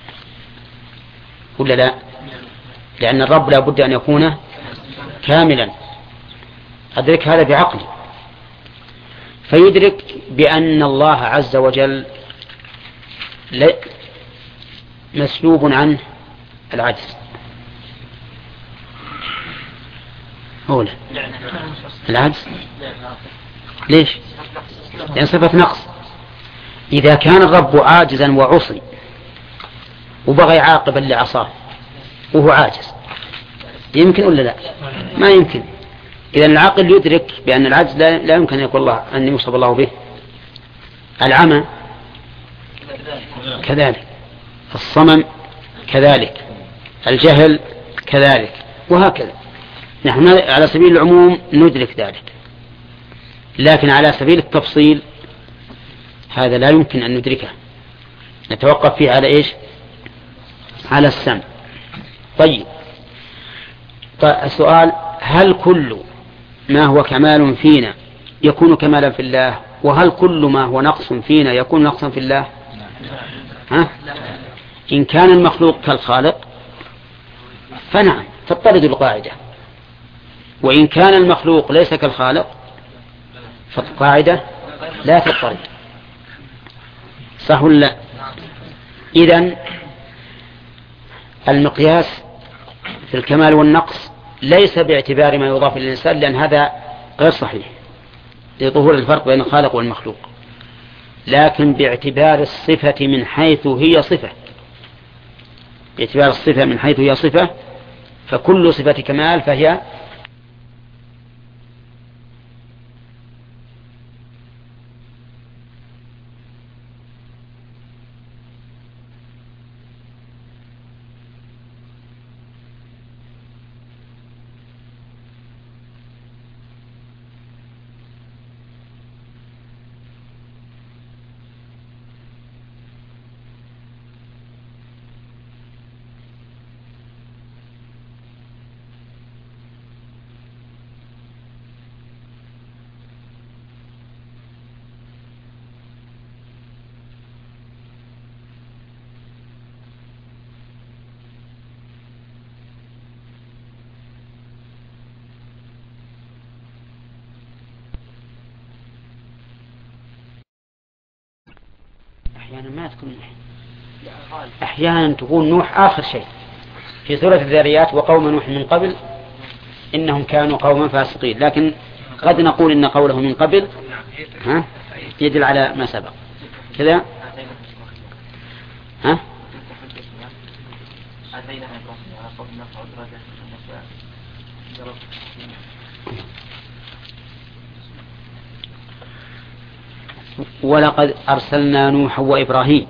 A: ولا لا؟ لأن الرب لا بد أن يكون كاملا. أدرك هذا بعقلي. فيدرك بأن الله عز وجل مسلوب عنه العجز. أولا العجز ليش؟ لأن صفة نقص. إذا كان الرب عاجزا وعصي وبغى يعاقبا لعصاه وهو عاجز يمكن ولا لا؟ ما يمكن. إذا العقل يدرك بأن العجز لا يمكن أن يكون الله أن يوصف الله به. العمى كذلك، الصمم كذلك، الجهل كذلك، وهكذا. نحن على سبيل العموم ندرك ذلك، لكن على سبيل التفصيل هذا لا يمكن أن ندركه، نتوقف فيه على إيش؟ على السمع. طيب، السؤال: هل كل ما هو كمال فينا يكون كمالا في الله؟ وهل كل ما هو نقص فينا يكون نقصا في الله؟ ها؟ إن كان المخلوق كالخالق فنعم تضطرد القاعدة، وإن كان المخلوق ليس كالخالق فالقاعدة لا تضطرد. صح ولا لا؟ إذن المقياس في الكمال والنقص ليس باعتبار ما يضاف للإنسان، لأن هذا غير صحيح لظهور الفرق بين الخالق والمخلوق، لكن باعتبار الصفة من حيث هي صفة، باعتبار الصفة من حيث هي صفة، فكل صفة كمال فهي أحيانا ما تكون نوح، أحيانا تكون نوح آخر شيء في سورة الذاريات: وقوم نوح من قبل إنهم كانوا قوما فاسقين. لكن قد نقول إن قوله من قبل ها يدل على ما سبق كذا. ها ولقد أرسلنا نوحا وإبراهيم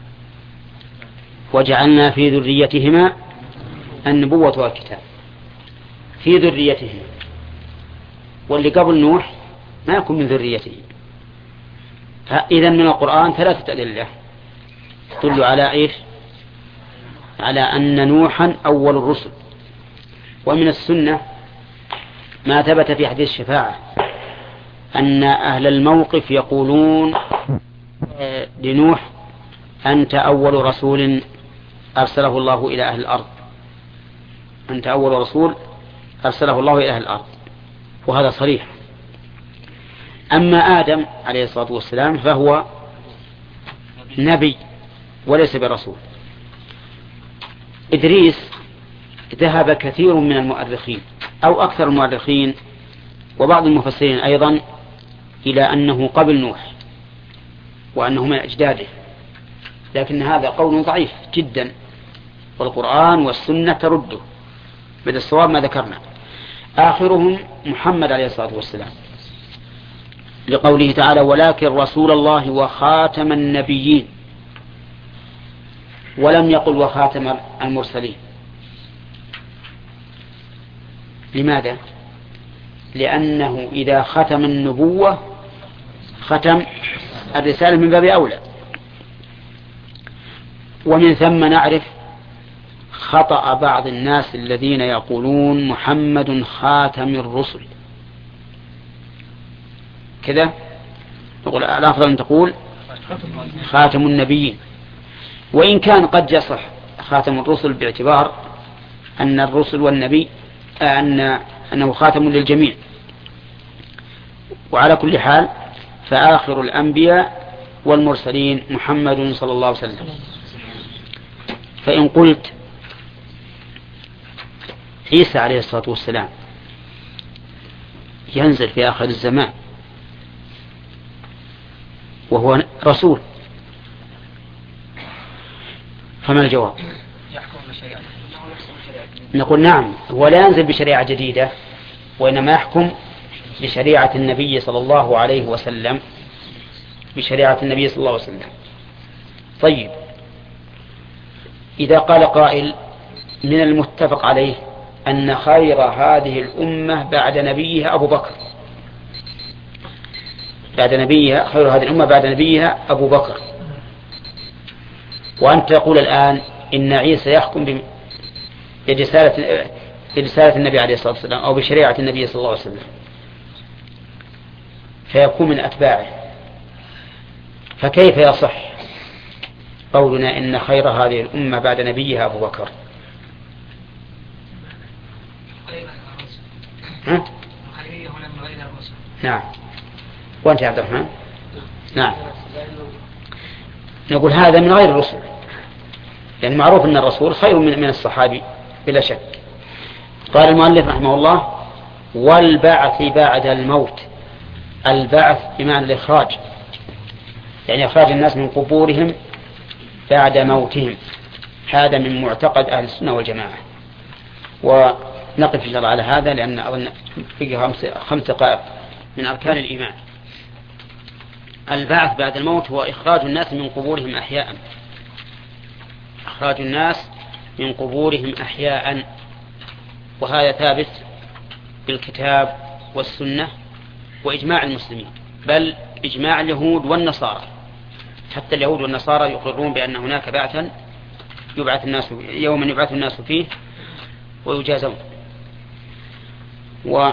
A: وجعلنا في ذريتهما النبوة والكتاب. في ذريتهما، واللي قبل نوح ما يكون من ذريته. إذن من القرآن ثلاثة أدلة تدل على إيش؟ على أن نوحا أول الرسل. ومن السنة ما ثبت في حديث الشفاعة أن أهل الموقف يقولون لنوح أنت أول رسول أرسله الله إلى أهل الأرض، أنت أول رسول أرسله الله إلى أهل الأرض، وهذا صريح. أما آدم عليه الصلاة والسلام فهو نبي وليس برسول. إدريس ذهب كثير من المؤرخين أو أكثر المؤرخين وبعض المفسرين أيضا إلى أنه قبل نوح وأنه من أجداده، لكن هذا قول ضعيف جدا، والقرآن والسنة ترده، بل الصواب ما ذكرنا. آخرهم محمد عليه الصلاة والسلام، لقوله تعالى ولكن رسول الله وخاتم النبيين، ولم يقل وخاتم المرسلين. لماذا؟ لأنه إذا ختم النبوة ختم الرسالة من باب أولى. ومن ثم نعرف خطأ بعض الناس الذين يقولون محمد خاتم الرسل، كذا نقول الأفضل أن تقول خاتم النبيين، وإن كان قد يصح خاتم الرسل باعتبار أن الرسل والنبي أن أنه خاتم للجميع. وعلى كل حال فآخر الأنبياء والمرسلين محمد صلى الله عليه وسلم. فإن قلت عيسى عليه الصلاة والسلام ينزل في آخر الزمان وهو رسول، فما الجواب؟ نقول نعم، هو لا ينزل بشريعة جديدة، وإنما يحكم بشريعة النبي صلى الله عليه وسلم، بشريعة النبي صلى الله عليه وسلم. طيب، إذا قال قائل من المتفق عليه أن خير هذه الأمة بعد نبيها أبو بكر، بعد نبيها خير هذه الأمة بعد نبيها أبو بكر، وأنت تقول الآن إن عيسى يحكم برسالة برسالة النبي عليه الصلاة والسلام أو بشريعة النبي صلى الله عليه وسلم، فيكون من أتباعه، فكيف يصح قولنا إن خير هذه الأمة بعد نبيها أبو بكر؟ ها؟ نعم. وأنت يا عبد الرحمن؟ نعم. نقول هذا من غير الرسل، لأن يعني معروف أن الرسول خير من من الصحابي بلا شك. قال المؤلف رحمه الله والبعث بعد الموت. البعث بمعنى الإخراج، يعني إخراج الناس من قبورهم بعد موتهم، هذا من معتقد أهل السنة والجماعة. ونقف إن شاء الله على هذا، لأن أظن فيه خمس خمس دقائق من أركان الإيمان. البعث بعد الموت هو إخراج الناس من قبورهم أحياء، إخراج الناس من قبورهم أحياء، وهذا ثابت بالكتاب والسنة وإجماع المسلمين، بل إجماع اليهود والنصارى. حتى اليهود والنصارى يقرون بأن هناك بعثا يبعث الناس يوما يبعث الناس فيه ويجازون. وفي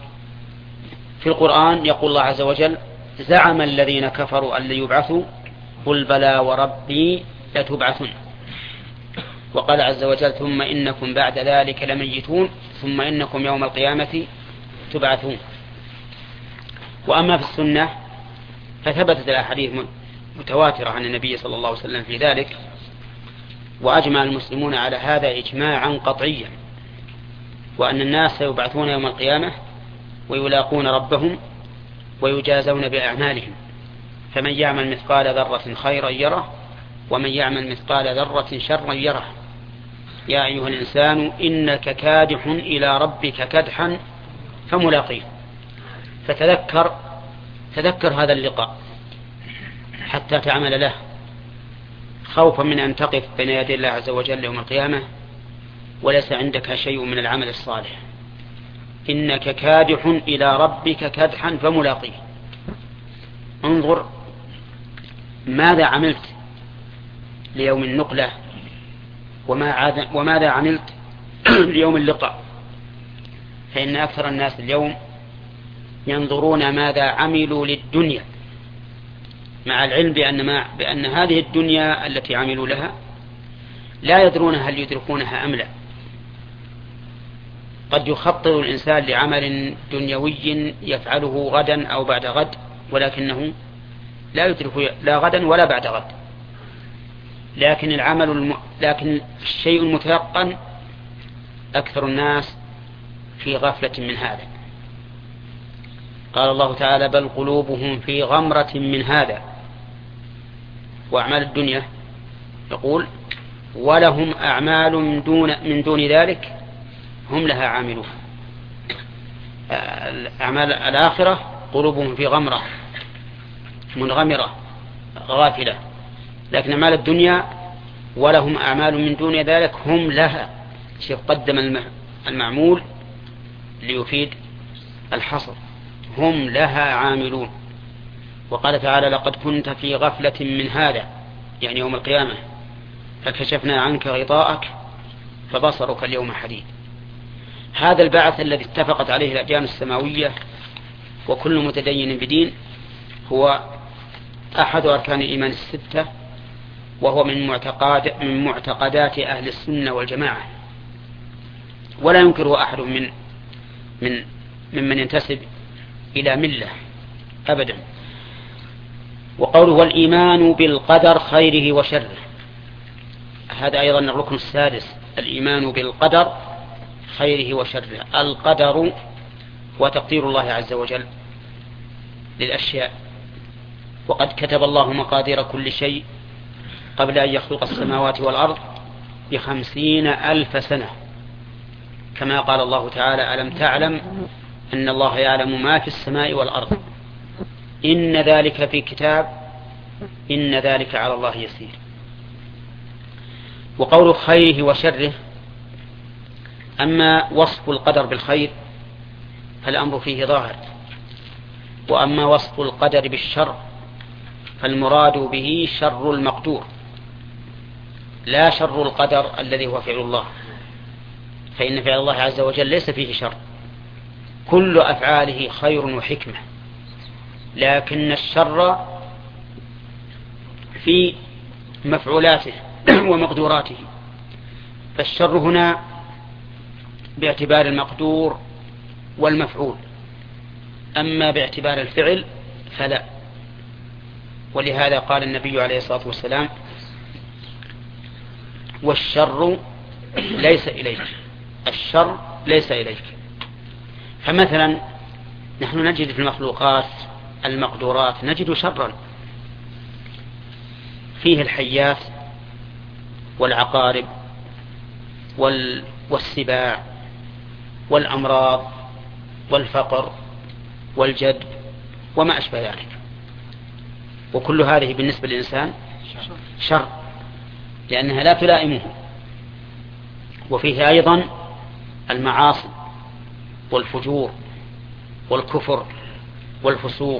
A: القرآن يقول الله عز وجل زعم الذين كفروا أن لن يبعثوا قل بلى وربي لتبعثن. وقال عز وجل ثم إنكم بعد ذلك لميتون ثم إنكم يوم القيامة تبعثون. وأما في السنة فثبتت الأحاديث متواترة عن النبي صلى الله عليه وسلم في ذلك، وأجمع المسلمون على هذا إجماعا قطعيا، وأن الناس سيبعثون يوم القيامة ويلاقون ربهم ويجازون بأعمالهم، فمن يعمل مثقال ذرة خيرا يره ومن يعمل مثقال ذرة شرا يره. يا أيها الإنسان إنك كادح إلى ربك كدحا فملاقيه. فتذكر تذكر هذا اللقاء حتى تعمل له، خوفا من أن تقف بين يدي الله عز وجل يوم القيامة وليس عندك شيء من العمل الصالح. إنك كادح إلى ربك كدحا فملاقيه. انظر ماذا عملت ليوم النقلة وماذا عملت ليوم اللقاء. فإن أكثر الناس اليوم ينظرون ماذا عملوا للدنيا، مع العلم بأن, ما بأن هذه الدنيا التي عملوا لها لا يدرون هل يدركونها أم لا. قد يخطط الإنسان لعمل دنيوي يفعله غدا أو بعد غد، ولكنه لا يدرك لا غدا ولا بعد غد. لكن العمل الم... لكن الشيء المتيقن أكثر الناس في غفلة من هذا. قال الله تعالى: بل قلوبهم في غمرة من هذا. وأعمال الدنيا يقول: ولهم أعمال من دون, من دون ذلك هم لها عاملون. أعمال الآخرة قلوبهم في غمرة منغمرة غافلة، لكن أعمال الدنيا ولهم أعمال من دون ذلك هم لها. شيخ قدم المعمول ليفيد الحصر، هم لها عاملون. وقال تعالى: لقد كنت في غفلة من هذا، يعني يوم القيامة، فكشفنا عنك غطاءك فبصرك اليوم حديد. هذا البعث الذي اتفقت عليه الأديان السماوية وكل متدين بدين هو أحد أركان الإيمان الستة، وهو من معتقد من معتقدات أهل السنة والجماعة، ولا ينكره أحد من من ممن ينتسب إلى ملة أبدا. وقوله: والإيمان بالقدر خيره وشره، هذا أيضا الركن السادس، الإيمان بالقدر خيره وشره. القدر وتقدير الله عز وجل للأشياء، وقد كتب الله مقادير كل شيء قبل أن يخلق السماوات والأرض بخمسين ألف سنة، كما قال الله تعالى: ألم تعلم أن الله يعلم ما في السماء والأرض إن ذلك في كتاب إن ذلك على الله يسير. وقول خيره وشره، أما وصف القدر بالخير فالأمر فيه ظاهر، وأما وصف القدر بالشر فالمراد به شر المقدور لا شر القدر الذي هو فعل الله، فإن فعل الله عز وجل ليس فيه شر، كل أفعاله خير وحكمة، لكن الشر في مفعولاته ومقدوراته. فالشر هنا باعتبار المقدور والمفعول، أما باعتبار الفعل فلا. ولهذا قال النبي عليه الصلاة والسلام: والشر ليس إليك، الشر ليس إليك. فمثلا نحن نجد في المخلوقات المقدورات نجد شرا، فيه الحيات والعقارب والسباع والأمراض والفقر والجد وما أشبه ذلك، وكل هذه بالنسبة للإنسان شر لأنها لا تلائمه. وفيه أيضا المعاصي والفجور والكفر والفسوق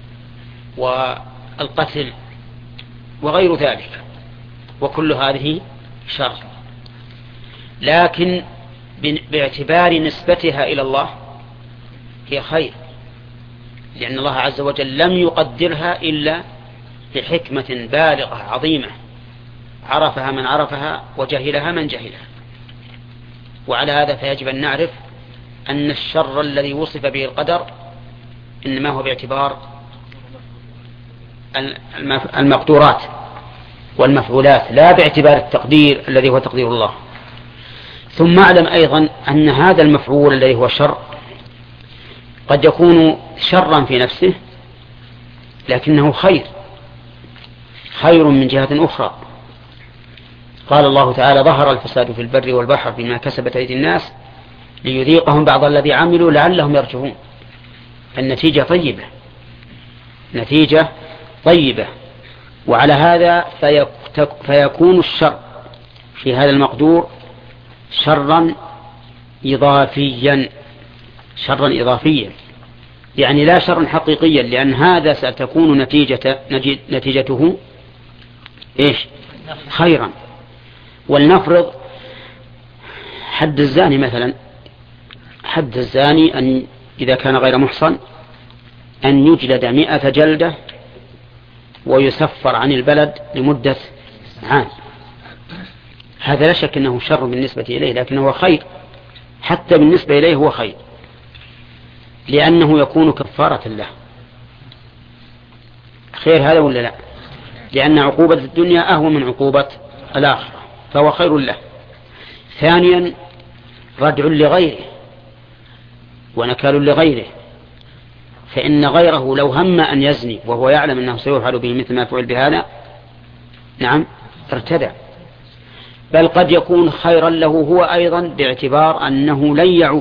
A: والقتل وغير ذلك، وكل هذه شر، لكن باعتبار نسبتها إلى الله هي خير، لأن الله عز وجل لم يقدرها إلا بحكمة بالغة عظيمة عرفها من عرفها وجهلها من جهلها. وعلى هذا فيجب أن نعرف أن الشر الذي وصف به القدر إنما هو باعتبار المقدورات والمفعولات، لا باعتبار التقدير الذي هو تقدير الله. ثم اعلم أيضا أن هذا المفعول الذي هو شر قد يكون شرا في نفسه، لكنه خير خير من جهة أخرى. قال الله تعالى: ظهر الفساد في البر والبحر بما كسبت أيدي الناس ليذيقهم بعض الذي عملوا لعلهم يرجعون. النتيجة طيبة، نتيجة طيبة. وعلى هذا فيكون الشر في هذا المقدور شرا إضافيا، شرا إضافيا يعني لا شرا حقيقيا، لأن هذا ستكون نتيجة نتيجته إيش؟ خيرا. ولنفرض حد الزاني مثلا حد الزاني أن إذا كان غير محصن أن يجلد مئة جلدة ويسفر عن البلد لمدة عام. هذا لا شك أنه شر بالنسبة إليه، لكنه هو خير، حتى بالنسبة إليه هو خير، لأنه يكون كفارة له. خير هذا ولا لا؟ لأن عقوبة الدنيا أهون من عقوبة الآخرة، فهو خير له. ثانيا ردع لغيره ونكال لغيره، فإن غيره لو هم أن يزني وهو يعلم أنه سيفعل به مثل ما فعل بهذا، نعم ارتدع، بل قد يكون خيرا له هو أيضا، باعتبار أنه لن يعود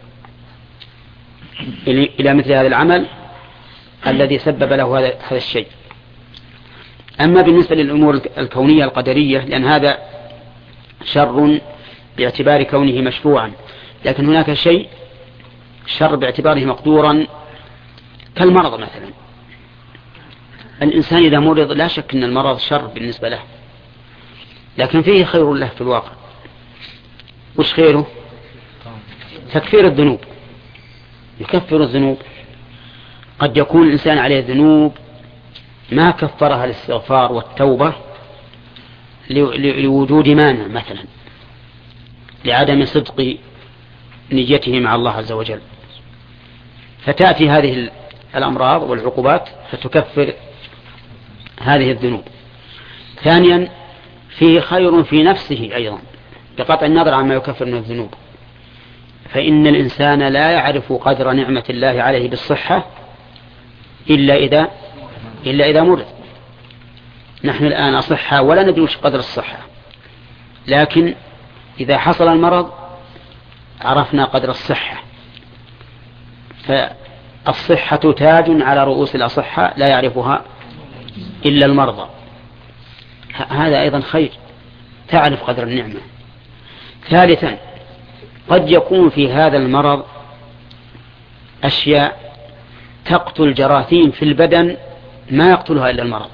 A: إلى مثل هذا العمل الذي سبب له هذا الشيء. أما بالنسبة للأمور الكونية القدرية، لأن هذا شر باعتبار كونه مشروعا، لكن هناك شيء شر باعتباره مقدورا كالمرض مثلا. الإنسان إذا مرض لا شك أن المرض شر بالنسبة له، لكن فيه خير له في الواقع. وش خيره؟ تكفير الذنوب، يكفر الذنوب. قد يكون الإنسان عليه ذنوب ما كفرها الاستغفار والتوبة لوجود مانع مثلا، لعدم صدق نيته مع الله عز وجل، فتأتي هذه الأمراض والعقوبات فتكفر هذه الذنوب. ثانيا فيه خير في نفسه أيضا، بقطع النظر عما يكفر من الذنوب، فإن الإنسان لا يعرف قدر نعمة الله عليه بالصحة إلا إذا إلا إذا مرض. نحن الآن أصحى ولا ندري وش قدر الصحة، لكن إذا حصل المرض عرفنا قدر الصحة. فالصحة تاج على رؤوس الأصحاء لا يعرفها إلا المرضى. هذا أيضا خير، تعرف قدر النعمة. ثالثا قد يكون في هذا المرض أشياء تقتل جراثيم في البدن ما يقتلها إلا المرض.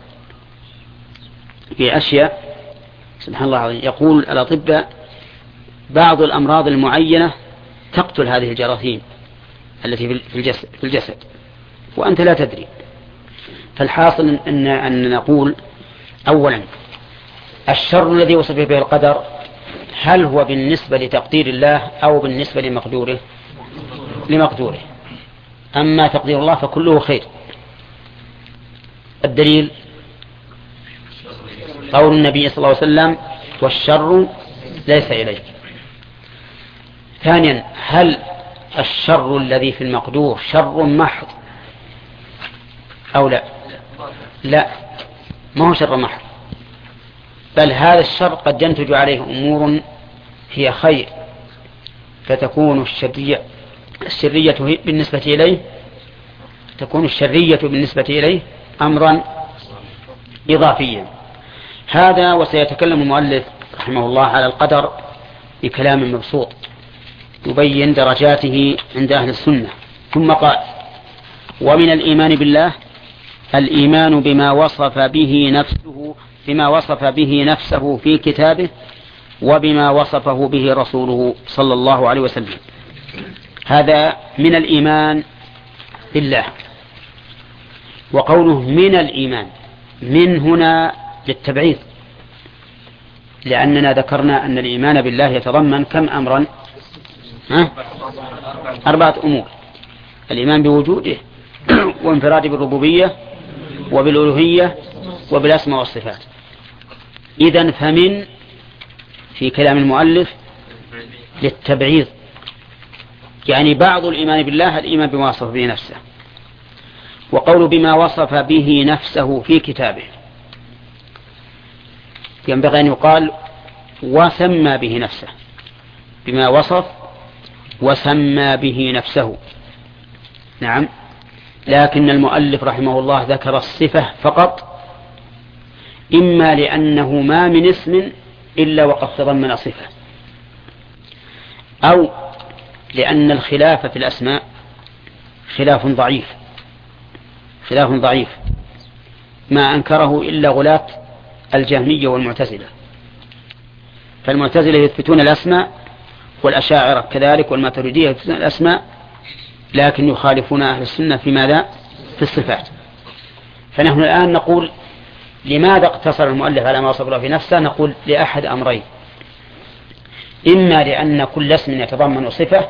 A: في أشياء سبحان الله العظيم يقول الأطباء بعض الأمراض المعينة تقتل هذه الجراثيم التي في الجسد, في الجسد وأنت لا تدري. فالحاصل أن, أن نقول أولا الشر الذي وصف به القدر هل هو بالنسبة لتقدير الله أو بالنسبة لمقدوره؟ لمقدوره. أما تقدير الله فكله خير. الدليل قول النبي صلى الله عليه وسلم والشر ليس إليك. ثانيا هل الشر الذي في المقدور شر محض أو لا؟ لا، ما هو شر محض، بل هذا الشر قد ينتج عليه أمور هي خير، فتكون الشرية الشرية بالنسبة إليه تكون الشرية بالنسبة إليه أمرا إضافيا. هذا وسيتكلم المؤلف رحمه الله على القدر بكلام مبسوط يبين درجاته عند أهل السنة. ثم قال ومن الإيمان بالله الإيمان بما وصف به نفسه بما وصف به نفسه في كتابه وبما وصفه به رسوله صلى الله عليه وسلم. هذا من الإيمان بالله. وقوله من الإيمان من هنا للتبعيض، لأننا ذكرنا أن الإيمان بالله يتضمن كم أمرا؟ ها؟ أربعة أمور: الإيمان بوجوده وانفراده بالربوبية وبالألوهية وبالأسماء والصفات. إذن فمن في كلام المؤلف للتبعيض، يعني بعض الإيمان بالله الإيمان بما وصف به نفسه. وقول بما وصف به نفسه في كتابه ينبغي أن يقال وسمى به نفسه، بما وصف وسمى به نفسه. نعم، لكن المؤلف رحمه الله ذكر الصفة فقط، إما لأنه ما من اسم إلا وقد تضمن صفة، أو لأن الخلاف في الأسماء خلاف ضعيف خلاف ضعيف ما أنكره إلا غلاة الجهمية والمعتزلة. فالمعتزلة يثبتون الأسماء والأشاعرة كذلك والماتريدية في الأسماء، لكن يخالفون أهل السنة في ماذا؟ في الصفات. فنحن الآن نقول لماذا اقتصر المؤلف على ما وصف الله في نفسه؟ نقول لأحد أمرين: إما لأن كل اسم يتضمن صفة،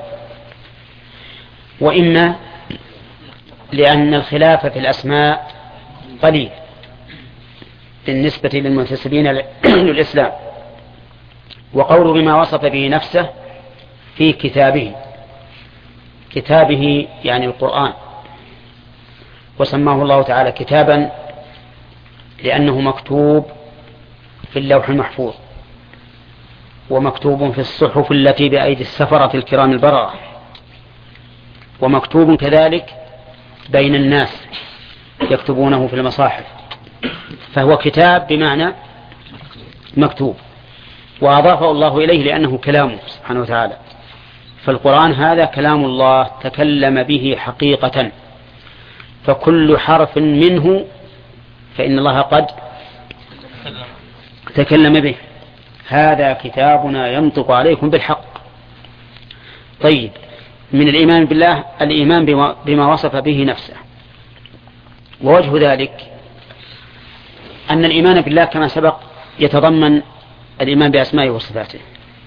A: وإما لأن الخلاف في الأسماء قليل بالنسبة للمنتسبين للإسلام. وقوله بما وصف به نفسه في كتابه، كتابه يعني القرآن، وسماه الله تعالى كتابا لأنه مكتوب في اللوح المحفوظ، ومكتوب في الصحف التي بأيدي السفرة الكرام البررة، ومكتوب كذلك بين الناس يكتبونه في المصاحف، فهو كتاب بمعنى مكتوب، وأضافه الله إليه لأنه كلامه سبحانه وتعالى. فالقرآن هذا كلام الله تكلم به حقيقة، فكل حرف منه فإن الله قد تكلم به. هذا كتابنا ينطق عليكم بالحق. طيب، من الإيمان بالله الإيمان بما وصف به نفسه، ووجه ذلك أن الإيمان بالله كما سبق يتضمن الإيمان بأسمائه وصفاته.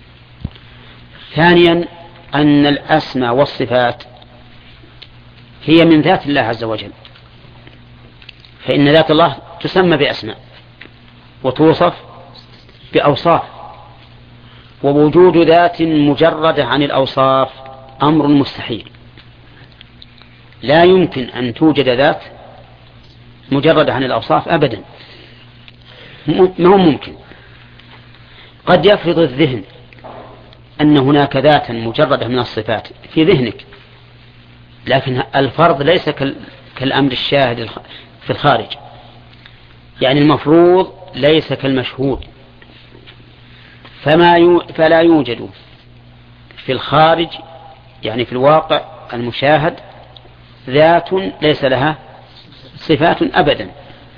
A: ثانيا أن الأسماء والصفات هي من ذات الله عز وجل، فإن ذات الله تسمى بأسماء وتوصف بأوصاف، ووجود ذات مجردة عن الأوصاف أمر مستحيل. لا يمكن أن توجد ذات مجردة عن الأوصاف أبدا، ما هو ممكن. قد يفرض الذهن أن هناك ذاتا مجردة من الصفات في ذهنك، لكن الفرض ليس كالأمر الشاهد في الخارج، يعني المفروض ليس كالمشهود. فما يو فلا يوجد في الخارج، يعني في الواقع المشاهد، ذات ليس لها صفات أبدا،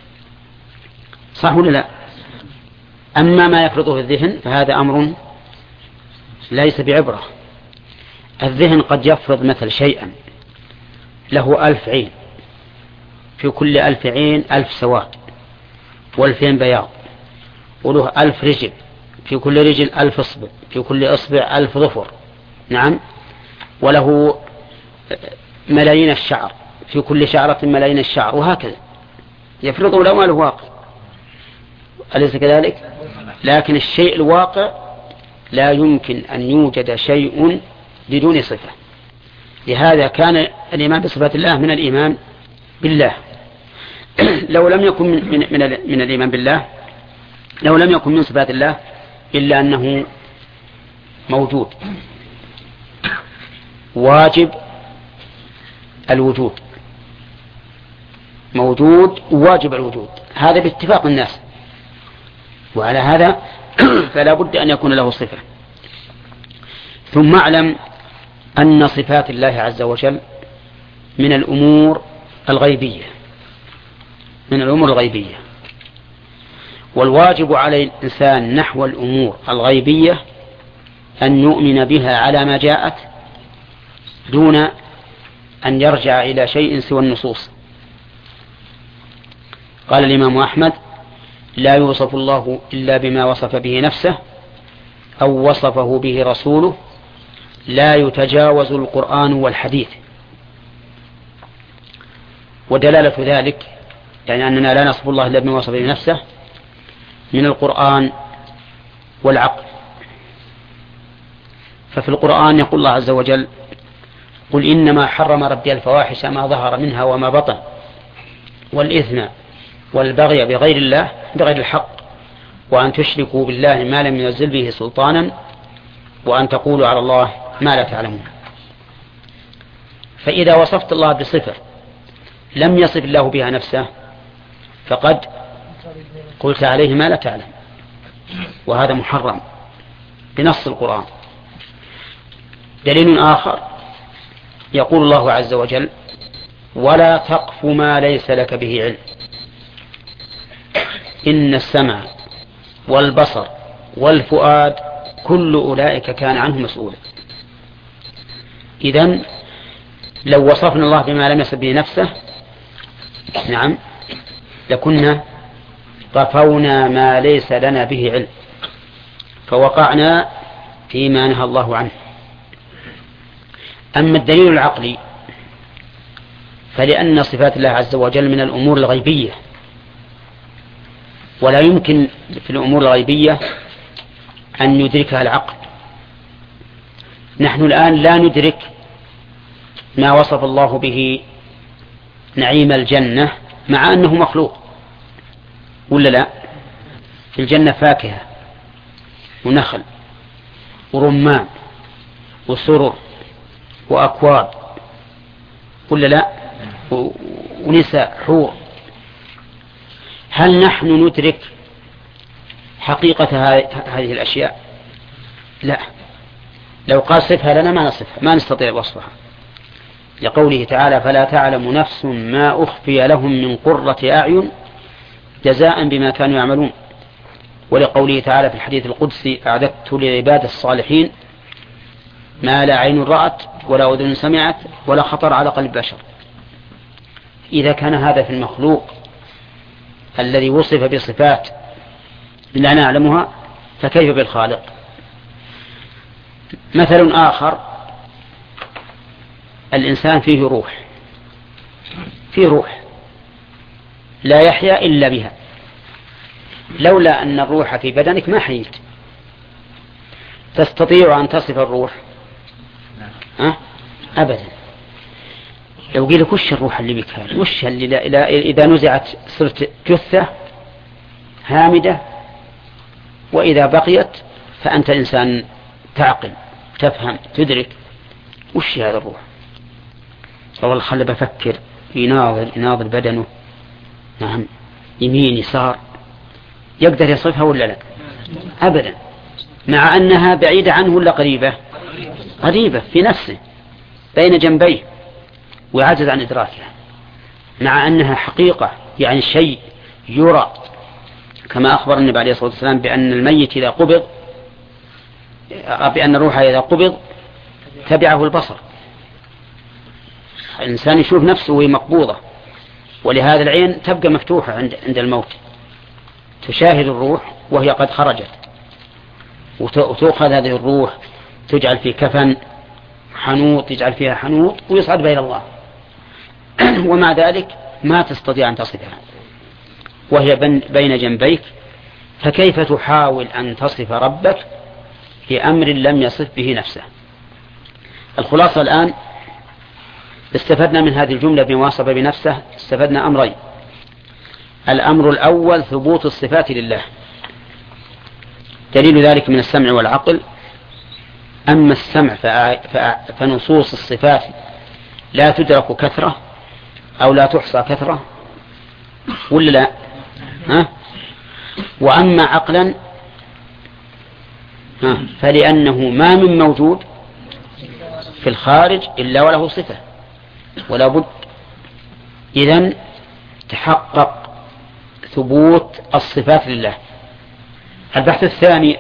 A: صح ولا لا؟ أما ما يفرضه الذهن فهذا أمر ليس بعبرة. الذهن قد يفرض مثل شيئا له ألف عين، في كل ألف عين ألف سواد والفين بياض، وله ألف رجل، في كل رجل ألف إصبع، في كل إصبع ألف ظفر، نعم، وله ملايين الشعر، في كل شعرة ملايين الشعر، وهكذا يفرضه لو ما له واقع، أليس كذلك؟ لكن الشيء الواقع لا يمكن أن يوجد شيء بدون صفة. لهذا كان الإيمان بصفات الله من الإيمان بالله. لو لم يكن من, من, من, من الإيمان بالله، لو لم يكن من صفات الله إلا أنه موجود واجب الوجود، موجود واجب الوجود، هذا باتفاق الناس، وعلى هذا فلا بد أن يكون له صفة. ثم اعلم أن صفات الله عز وجل من الأمور الغيبية، من الأمور الغيبية، والواجب على الإنسان نحو الأمور الغيبية أن يؤمن بها على ما جاءت دون أن يرجع إلى شيء سوى النصوص. قال الإمام أحمد: لا يوصف الله إلا بما وصف به نفسه أو وصفه به رسوله، لا يتجاوز القرآن والحديث. ودلالة ذلك يعني أننا لا نصف الله إلا بما وصف به نفسه من القرآن والعقل. ففي القرآن يقول الله عز وجل: قل إنما حرم ربي الفواحش ما ظهر منها وما بطن والإثم والبغي بغير الله بغير الحق وأن تشركوا بالله ما لم ينزل به سلطانا وأن تقولوا على الله ما لا تعلمون. فإذا وصفت الله بصفة لم يصف الله بها نفسه فقد قلت عليه ما لا تعلم، وهذا محرم بنص القرآن. دليل آخر يقول الله عز وجل: ولا تقف ما ليس لك به علم إن السمع والبصر والفؤاد كل أولئك كان عنه مسؤولا. إذن لو وصفنا الله بما لم يصف به نفسه نعم لكنا طفونا ما ليس لنا به علم فوقعنا فيما نهى الله عنه. أما الدليل العقلي فلأن صفات الله عز وجل من الأمور الغيبية، ولا يمكن في الأمور الغيبية أن يدركها العقل. نحن الآن لا ندرك ما وصف الله به نعيم الجنة مع أنه مخلوق، ولا لا؟ في الجنة فاكهة ونخل ورمان وسرر وأكواب، ولا لا؟ ونساء حور. هل نحن ندرك حقيقة هذه الأشياء؟ لا. لو قال صفها لنا ما نصفها، ما نستطيع وصفها، لقوله تعالى فلا تعلم نفس ما أخفي لهم من قرة أعين جزاء بما كانوا يعملون. ولقوله تعالى في الحديث القدسي أعددت لعباد الصالحين ما لا عين رأت ولا أذن سمعت ولا خطر على قلب بشر. إذا كان هذا في المخلوق الذي وصف بصفات لا نعلمها فكيف بالخالق؟ مثل آخر، الإنسان فيه روح، فيه روح لا يحيا إلا بها، لولا أن الروح في بدنك ما حييت. تستطيع أن تصف الروح؟ أه؟ أبدا. لو قيل لك وش الروح اللي بك هذه، وش اللي لا لا إذا نزعت صرت جثة هامدة، وإذا بقيت فأنت إنسان تعقل تفهم تدرك وش هذا الروح. والله خلي بفكر، يناظر يناظر بدنه، نعم يمين يسار، يقدر يصفها ولا لا؟ أبدا. مع أنها بعيدة عنه ولا قريبة؟ قريبة في نفسه بين جنبيه وعجز عن إدراكها، مع أنها حقيقة يعني شيء يرى، كما أخبر النبي عليه الصلاة والسلام بأن الميت إذا قبض، بأن الروح إذا قبض تبعه البصر. الإنسان يشوف نفسه وهي مقبوضة، ولهذا العين تبقى مفتوحة عند عند الموت، تشاهد الروح وهي قد خرجت، وتأخذ هذه الروح تجعل في كفن حنوط، يجعل فيها حنوط ويصعد بين الله ومع ذلك ما تستطيع أن تصفها وهي بين جنبيك، فكيف تحاول أن تصف ربك في أمر لم يصف به نفسه؟ الخلاصة الآن استفدنا من هذه الجملة بما وصف بنفسه، استفدنا أمرين. الأمر الأول ثبوت الصفات لله، دليل ذلك من السمع والعقل. أما السمع فنصوص الصفات لا تدرك كثرة أو لا تحصى كثرة، ولا لا؟ ها؟ وأما عقلا ها فلأنه ما من موجود في الخارج إلا وله صفة ولا بد. إذن تحقق ثبوت الصفات لله. البحث الثاني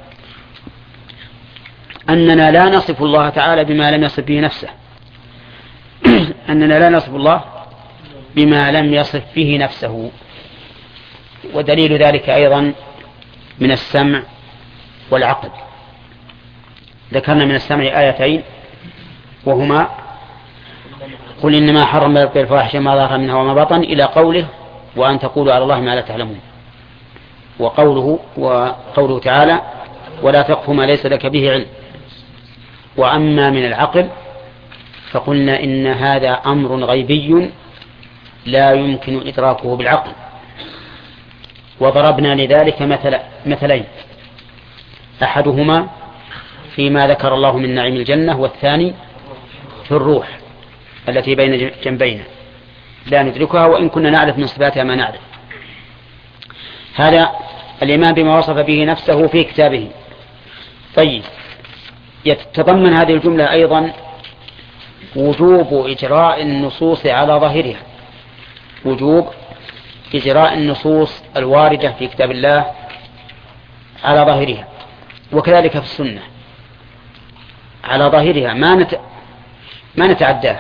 A: أننا لا نصف الله تعالى بما لم يصف به نفسه أننا لا نصف الله بما لم يصف به نفسه. ودليل ذلك أيضا من السمع والعقل. ذكرنا من السمع آيتين وهما قل إنما حرم ربي الفواحش ما ظهر منها وما بطن إلى قوله وأن تقولوا على الله ما لا تعلمون، وقوله وقوله تعالى ولا تقف ما ليس لك به علم. وأما من العقل فقلنا إن هذا أمر غيبي لا يمكن إدراكه بالعقل، وضربنا لذلك مثل مثلين، أحدهما فيما ذكر الله من نعيم الجنة، والثاني في الروح التي بين جنبينا لا ندركها وإن كنا نعرف من صفاتها ما نعرف. هذا الإيمان بما وصف به نفسه في كتابه. طيب، يتضمن هذه الجملة أيضا وجوب إجراء النصوص على ظاهرها، وجوب إجراء النصوص الواردة في كتاب الله على ظاهرها، وكذلك في السنة على ظاهرها، ما نت... ما نتعداه.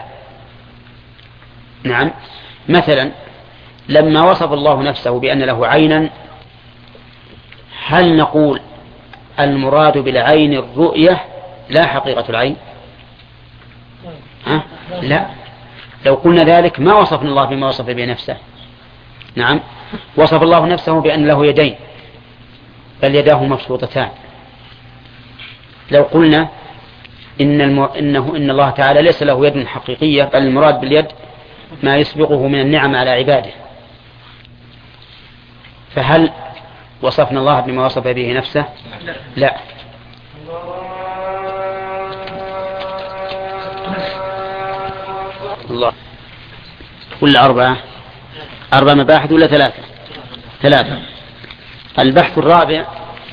A: نعم، مثلا لما وصف الله نفسه بأن له عينا، هل نقول المراد بالعين الرؤية لا حقيقة العين؟ ها؟ لا، لو قلنا ذلك ما وصفنا الله بما وصف به نفسه. نعم، وصف الله نفسه بأن له يدين بل يداه مبسوطتان. لو قلنا إن, الم... إنه إن الله تعالى ليس له يد حقيقية بل المراد باليد ما يسبقه من النعم على عباده، فهل وصفنا الله بما وصف به نفسه؟ لا. الله ولا أربعة أربع مباحث ولا ثلاثة؟ ثلاثة. البحث الرابع: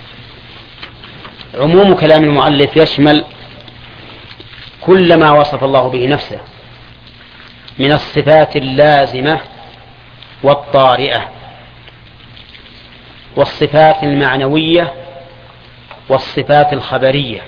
A: عموم كلام المؤلف يشمل كل ما وصف الله به نفسه من الصفات اللازمة والطارئة والصفات المعنوية والصفات الخبرية.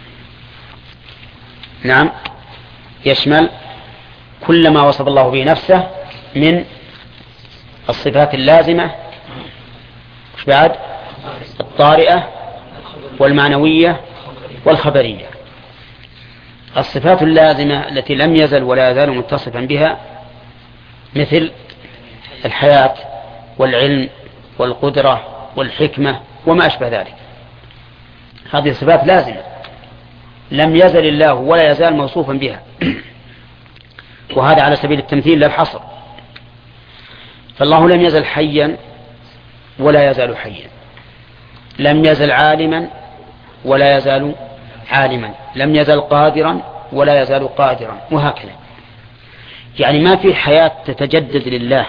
A: نعم، يشمل كل ما وصف الله به نفسه من الصفات اللازمة بعد الطارئة والمعنوية والخبرية. الصفات اللازمة التي لم يزل ولا يزال متصفا بها مثل الحياة والعلم والقدرة والحكمة وما أشبه ذلك، هذه صفات لازمة لم يزل الله ولا يزال موصوفا بها، وهذا على سبيل التمثيل لا الحصر. فالله لم يزل حيا ولا يزال حيا، لم يزل عالما ولا يزال عالما، لم يزل قادرا ولا يزال قادرا، وهكذا. يعني ما في حياة تتجدد لله،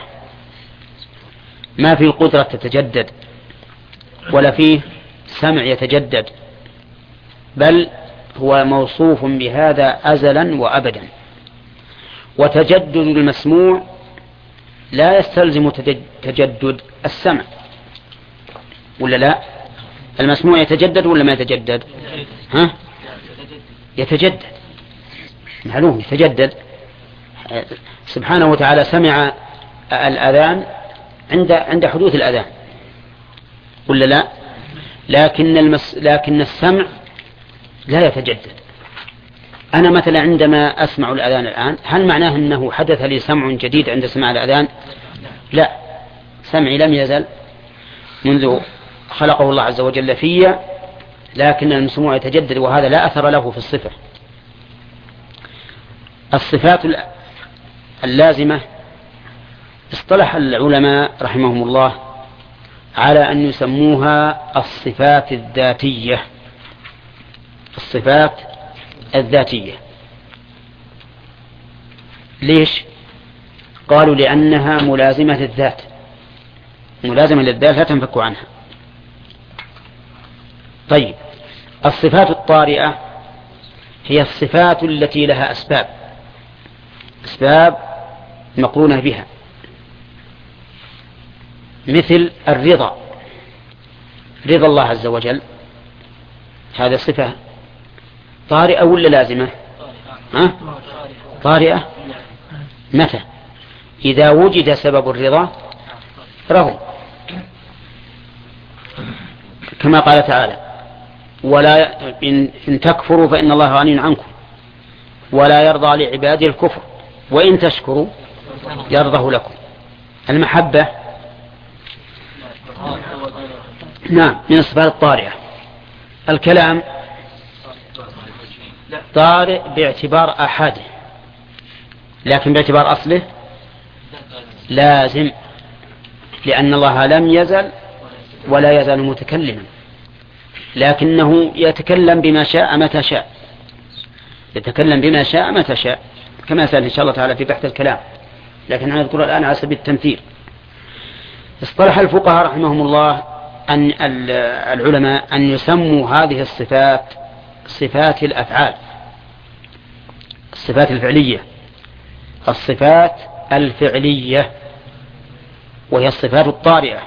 A: ما في قدرة تتجدد، ولا فيه سمع يتجدد، بل هو موصوف بهذا أزلا وأبدا. وتجدد المسموع لا يستلزم تجدد السمع، ولا لا؟ المسموع يتجدد ولا ما يتجدد؟ ها؟ يتجدد، معلوم يتجدد. سبحانه وتعالى سمع الأذان عند عند حدوث الأذان، ولا لا؟ لكن المس لكن السمع لا يتجدد. أنا مثلا عندما أسمع الأذان الآن، هل معناه أنه حدث لي سمع جديد عند سماع الأذان؟ لا، سمعي لم يزل منذ خلقه الله عز وجل فيا، لكن المسموع يتجدد، وهذا لا أثر له في الصفة. الصفات اللازمة اصطلح العلماء رحمهم الله على أن يسموها الصفات الذاتية. الصفات الذاتية ليش؟ قالوا لأنها ملازمة للذات، ملازمة للذات لا تنفك عنها. طيب، الصفات الطارئة هي الصفات التي لها أسباب، أسباب مقرونة بها، مثل الرضا، رضا الله عز وجل، هذا صفة طارئة ولا لازمة؟ ها؟ طارئة. متى؟ إذا وجد سبب الرضا رضي، كما قال تعالى: ولا إن, إن تكفروا فإن الله غني عنكم ولا يرضى لعباده الكفر وإن تشكروا يرضه لكم. المحبة نعم من الصفات الطارئة. الكلام طارئ باعتبار أحده، لكن باعتبار أصله لازم، لأن الله لم يزل ولا يزال متكلما، لكنه يتكلم بما شاء متى شاء، يتكلم بما شاء متى شاء، كما سأل إن شاء الله تعالى في بحث الكلام، لكن أنا أذكر الآن على سبيل التمثيل. اصطلح الفقهاء رحمهم الله أن العلماء أن يسموا هذه الصفات صفات الأفعال، الصفات الفعلية، الصفات الفعلية، وهي الصفات الطارئة،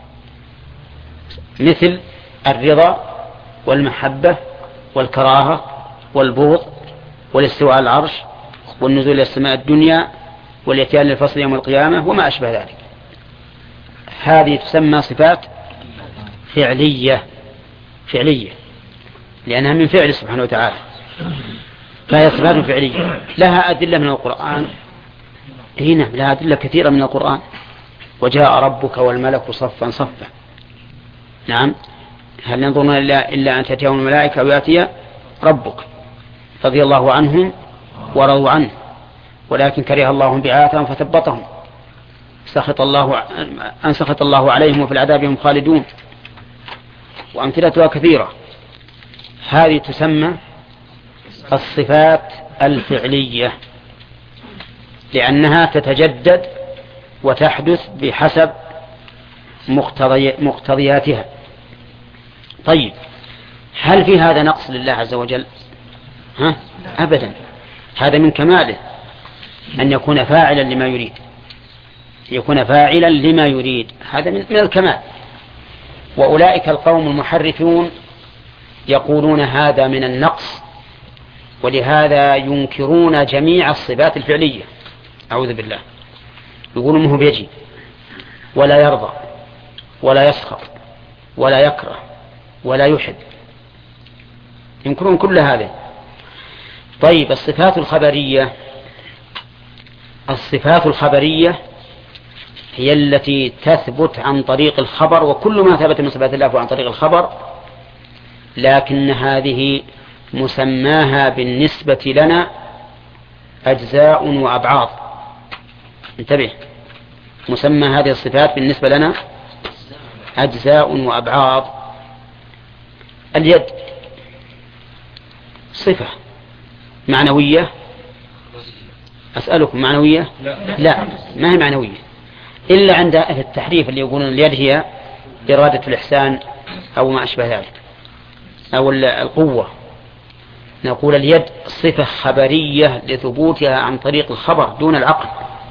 A: مثل الرضا والمحبة والكراهة والبغض والاستواء على العرش والنزول إلى السماء الدنيا والإتيان للفصل يوم القيامة وما أشبه ذلك. هذه تسمى صفات فعلية فعلية لأنها من فعل سبحانه وتعالى، فهي صفات فعلية لها أدلة من القرآن. هنا لها أدلة كثيرة من القرآن. وجاء ربك والملك صفا صفا. نعم، هل ينظرون إلا, إلا أن تأتيهم الملائكة أو يأتي ربك رضي الله عنهم ورضوا عنه ولكن كره الله بعاثهم فثبطهم سخط الله أن سخط الله عليهم وفي العذاب هم خالدون، وأمثلتها كثيرة. هذه تسمى الصفات الفعلية لأنها تتجدد وتحدث بحسب مقتضي مقتضياتها. طيب، هل في هذا نقص لله عز وجل؟ ها؟ أبدا، هذا من كماله أن يكون فاعلا لما يريد، يكون فاعلا لما يريد، هذا من الكمال. وأولئك القوم المحرفون يقولون هذا من النقص، ولهذا ينكرون جميع الصفات الفعلية. أعوذ بالله. يقولون منه بيجي ولا يرضى ولا يسخط ولا يكره ولا يحب، ينكرون كل هذا. طيب، الصفات الخبرية الصفات الخبرية هي التي تثبت عن طريق الخبر، وكل ما ثبت من صفات الله عن طريق الخبر، لكن هذه مسماها بالنسبة لنا أجزاء وأبعاض. انتبه، مسمى هذه الصفات بالنسبة لنا أجزاء وأبعاض. اليد صفة معنوية. أسألكم، معنوية؟ لا، ما هي معنوية إلا عند أهل التحريف اللي يقولون اليد هي إرادة الإحسان أو ما أشبه ذلك أو القوة. نقول اليد صفة خبرية لثبوتها عن طريق الخبر دون العقل،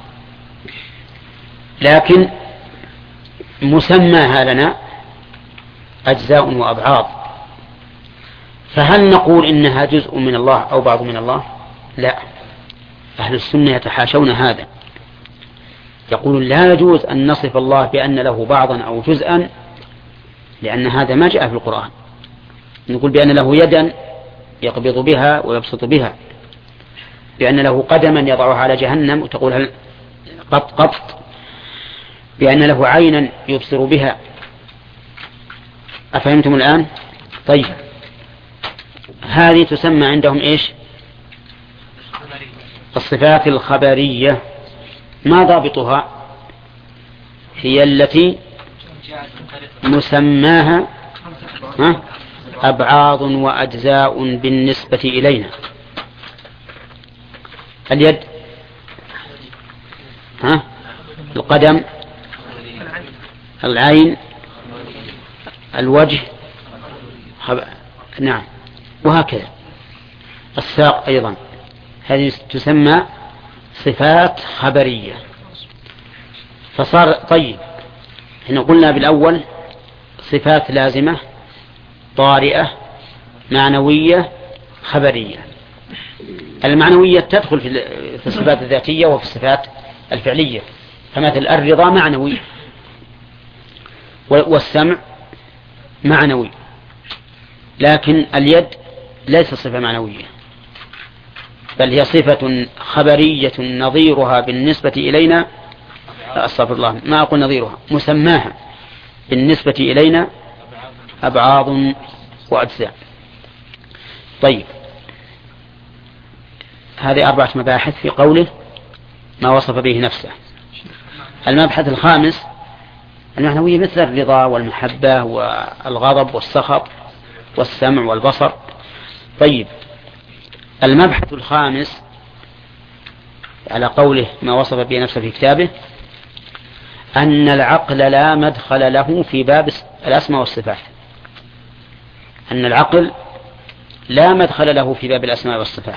A: لكن مسماها لنا أجزاء وأبعاض. فهل نقول إنها جزء من الله أو بعض من الله؟ لا، أهل السنة يتحاشون هذا، يقولون لا يجوز أن نصف الله بأن له بعضا أو جزءا، لأن هذا ما جاء في القرآن. نقول بأن له يدا يقبض بها ويبسط بها، بأن له قدما يضعها على جهنم وتقول هل قط قط، بأن له عينا يبصر بها. أفهمتم الآن؟ طيب، هذه تسمى عندهم إيش؟ الصفات الخبرية. ما ضابطها؟ هي التي مسماها أبعاض وأجزاء بالنسبة إلينا. اليد، ها؟ القدم، العين، الوجه، خب... نعم، وهكذا. الساق أيضا، هذه تسمى صفات خبرية. فصار طيب، هنا قلنا بالأول صفات لازمة طارئة معنوية خبرية. المعنوية تدخل في الصفات الذاتية وفي الصفات الفعلية، فمثل الرضا معنوي، والسمع معنوي، لكن اليد ليس صفة معنوية، بل هي صفة خبرية نظيرها بالنسبة إلينا، أستغفر الله، ما أقول نظيرها، مسماها بالنسبة إلينا أبعاض وأجزاء. طيب، هذه أربعة مباحث في قوله ما وصف به نفسه. المبحث الخامس المعنوية مثل الرضا والمحبة والغضب والسخط والسمع والبصر. طيب، المبحث الخامس على قوله ما وصف به نفسه في كتابه أن العقل لا مدخل له في باب الأسماء والصفات. أن العقل لا مدخل له في باب الأسماء والصفات،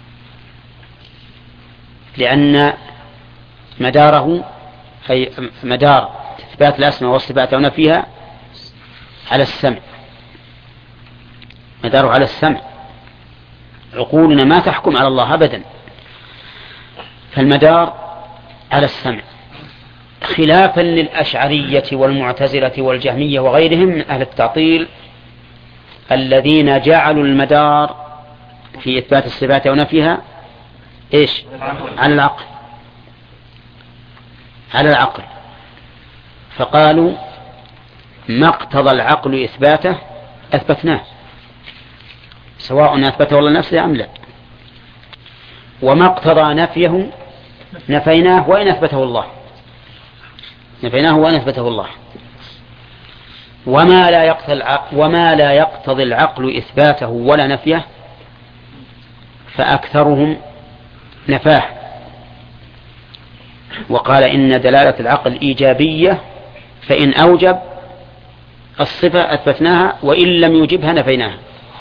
A: لأن مداره أي مدار إثبات الأسماء والصفات ونفيها على السمع، مداره على السمع. عقولنا ما تحكم على الله أبدا، فالمدار على السمع، خلافا للأشعرية والمعتزلة والجهمية وغيرهم من أهل التعطيل الذين جعلوا المدار في إثبات الصفات ونفيها إيش؟ على العقل، على العقل. فقالوا ما اقتضى العقل إثباته أثبتناه، سواء أثبته الله نفسه أم لا، وما اقتضى نفيه نفيناه وإن أثبته الله، نفيناه وإن أثبته الله. وما لا يقتضي وما لا يقتضي العقل إثباته ولا نفيه فأكثرهم نفاه، وقال إن دلالة العقل إيجابية، فإن أوجب الصفة أثبتناها وإن لم يوجبها نفيناها.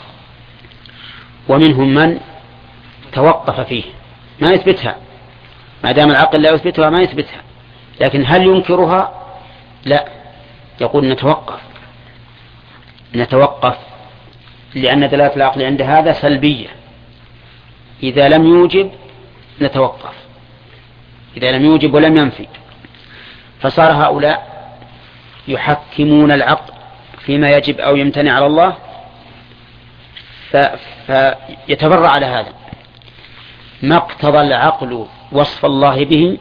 A: ومنهم من توقف فيه ما يثبتها، ما دام العقل لا يثبتها ما يثبتها، لكن هل ينكرها؟ لا، يقول نتوقف نتوقف لأن دلالة العقل عند هذا سلبية، إذا لم يوجب نتوقف، إذا لم يوجب ولم ينفي. فصار هؤلاء يحكمون العقل فيما يجب أو يمتنع على الله، فيتبرع على هذا. ما اقتضى العقل وصف الله به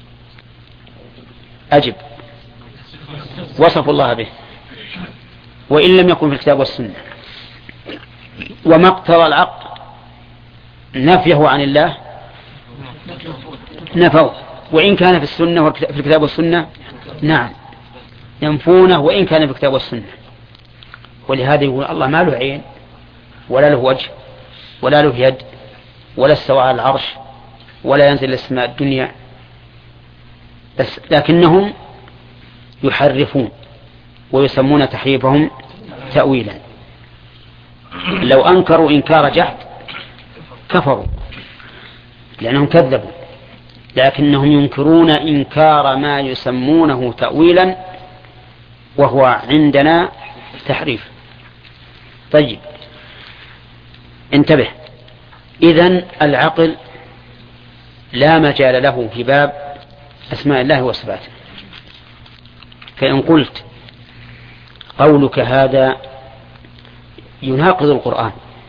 A: أجب، وصف الله به وإن لم يكن في الكتاب والسنة. وما اقتضى العقل نفيه عن الله نفوا، وإن كان في السنة في الكتاب والسنة نعم ينفونه وإن كان في الكتاب والسنة. ولهذا يقول الله ما له عين ولا له وجه ولا له يد ولا استوى على العرش ولا ينزل السماء الدنيا، بس لكنهم يحرفون ويسمون تحريفهم تأويلا. لو أنكروا إنكار جحد كفروا لأنهم كذبوا، لكنهم ينكرون إنكار ما يسمونه تأويلا وهو عندنا تحريف. طيب انتبه، إذن العقل لا مجال له في باب أسماء الله وصفاته. فإن قلت قولك هذا يناقض القرآن،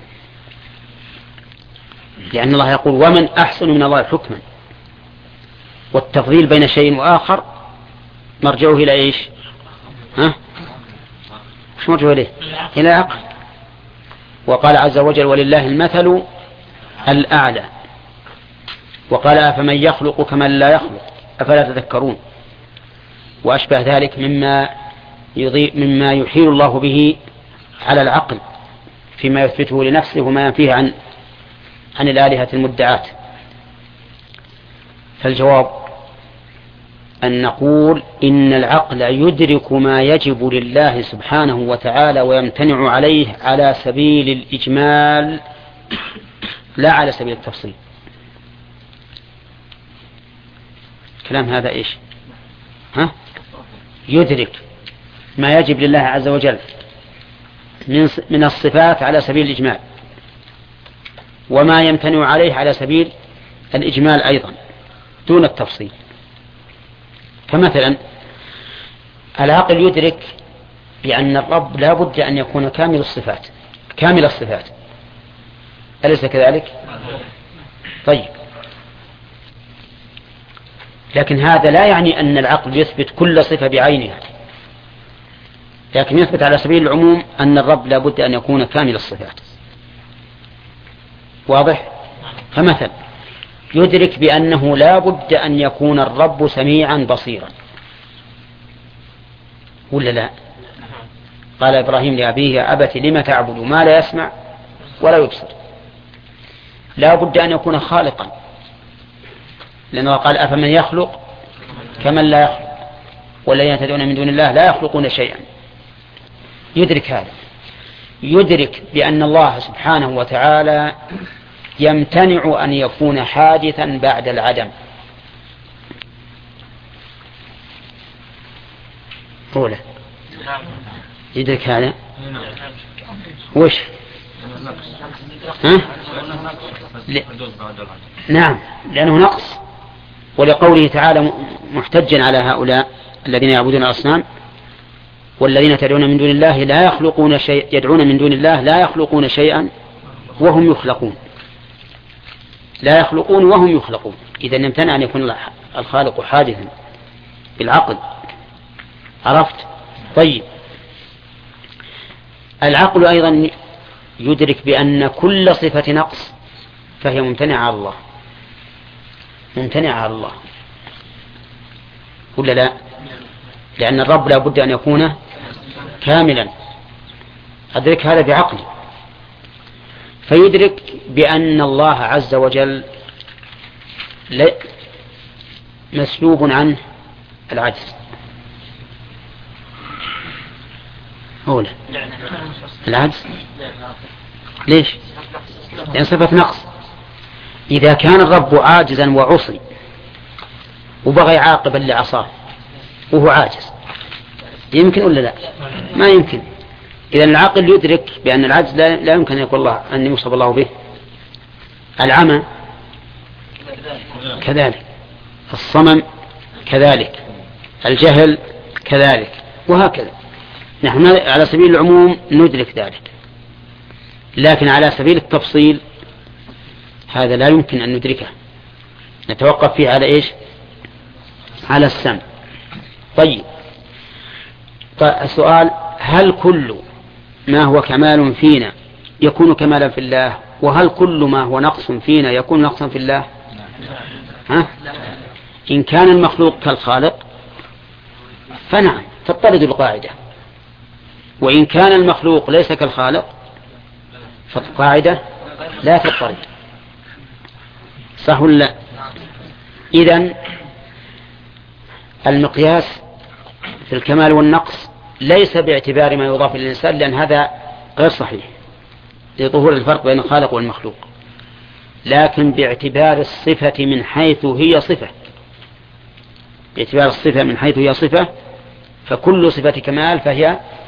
A: لأن الله يقول ومن أحسن من الله حكما، والتفضيل بين شيء وآخر مرجعه إلى إيش؟ ها؟ مش مرجعه إليه؟ إلى عقل. وقال عز وجل ولله المثل الأعلى، وقال أفمن يخلق كمن لا يخلق أفلا تذكرون، وأشبه ذلك مما يضيء مما يحيل الله به على العقل فيما يثبته لنفسه وما ينفيه عن عن الآلهة المدعاة. فالجواب أن نقول إن العقل يدرك ما يجب لله سبحانه وتعالى ويمتنع عليه على سبيل الإجمال لا على سبيل التفصيل. كلام هذا إيش؟ ها؟ يدرك ما يجب لله عز وجل من الصفات على سبيل الإجمال، وما يمتنع عليه على سبيل الإجمال أيضا دون التفصيل. فمثلا العقل يدرك بأن الرب لا بد أن يكون كامل الصفات كامل الصفات، أليس كذلك؟ طيب، لكن هذا لا يعني أن العقل يثبت كل صفة بعينها، لكن يثبت على سبيل العموم أن الرب لا بد أن يكون كامل الصفات. واضح؟ فمثلا يدرك بأنه لا بد أن يكون الرب سميعا بصيرا، ولا لا؟ قال إبراهيم لأبيه يا أبت لم تعبد ما لا يسمع ولا يبصر. لا بد أن يكون خالقا، لأنه قال أفمن يخلق كمن لا يخلق والذين تدعون من دون الله لا يخلقون شيئا. يدرك هذا، يدرك بأن الله سبحانه وتعالى يمتنع أن يكون حادثا بعد العدم. قوله يدرك هذا وش؟ ها؟ ل... نعم، لأنه نقص ولقوله تعالى محتجا على هؤلاء الذين يعبدون الأصنام والذين تدعون من دون الله لا يخلقون شيء يدعون من دون الله لا يخلقون شيئا وهم يخلقون لا يخلقون وهم يخلقون. إذا يمتنع أن يكون الخالق حادثا بالعقل. عرفت؟ طيب العقل أيضا يدرك بأن كل صفة نقص فهي ممتنعة على الله ممتنعة على الله ولا لا؟ لأن الرب لا بد أن يكون كاملا. أدرك هذا بعقلي. فيدرك بأن الله عز وجل مسلوب عنه العجز. أولا العجز ليش؟ لأن صفة نقص. إذا كان الرب عاجزا وعصي وبغى عاقبا لعصاه وهو عاجز يمكن ولا لا؟ ما يمكن. إذا العقل يدرك بأن العجز لا, لا يمكن أن يكون الله أن يوصف الله به. العمى كذلك، الصمم كذلك، الجهل كذلك، وهكذا. نحن على سبيل العموم ندرك ذلك، لكن على سبيل التفصيل هذا لا يمكن أن ندركه، نتوقف فيه على إيش؟ على السمع. طيب السؤال: هل كل ما هو كمال فينا يكون كمالا في الله؟ وهل كل ما هو نقص فينا يكون نقصا في الله؟ ها؟ إن كان المخلوق كالخالق فنعم تضطرد القاعدة، وإن كان المخلوق ليس كالخالق فالقاعدة لا تضطرد. صح ولا لا؟ إذن المقياس في الكمال والنقص ليس باعتبار ما يضاف للإنسان، لأن هذا غير صحيح لظهور الفرق بين الخالق والمخلوق، لكن باعتبار الصفة من حيث هي صفة. باعتبار الصفة من حيث هي صفة، فكل صفة كمال فهي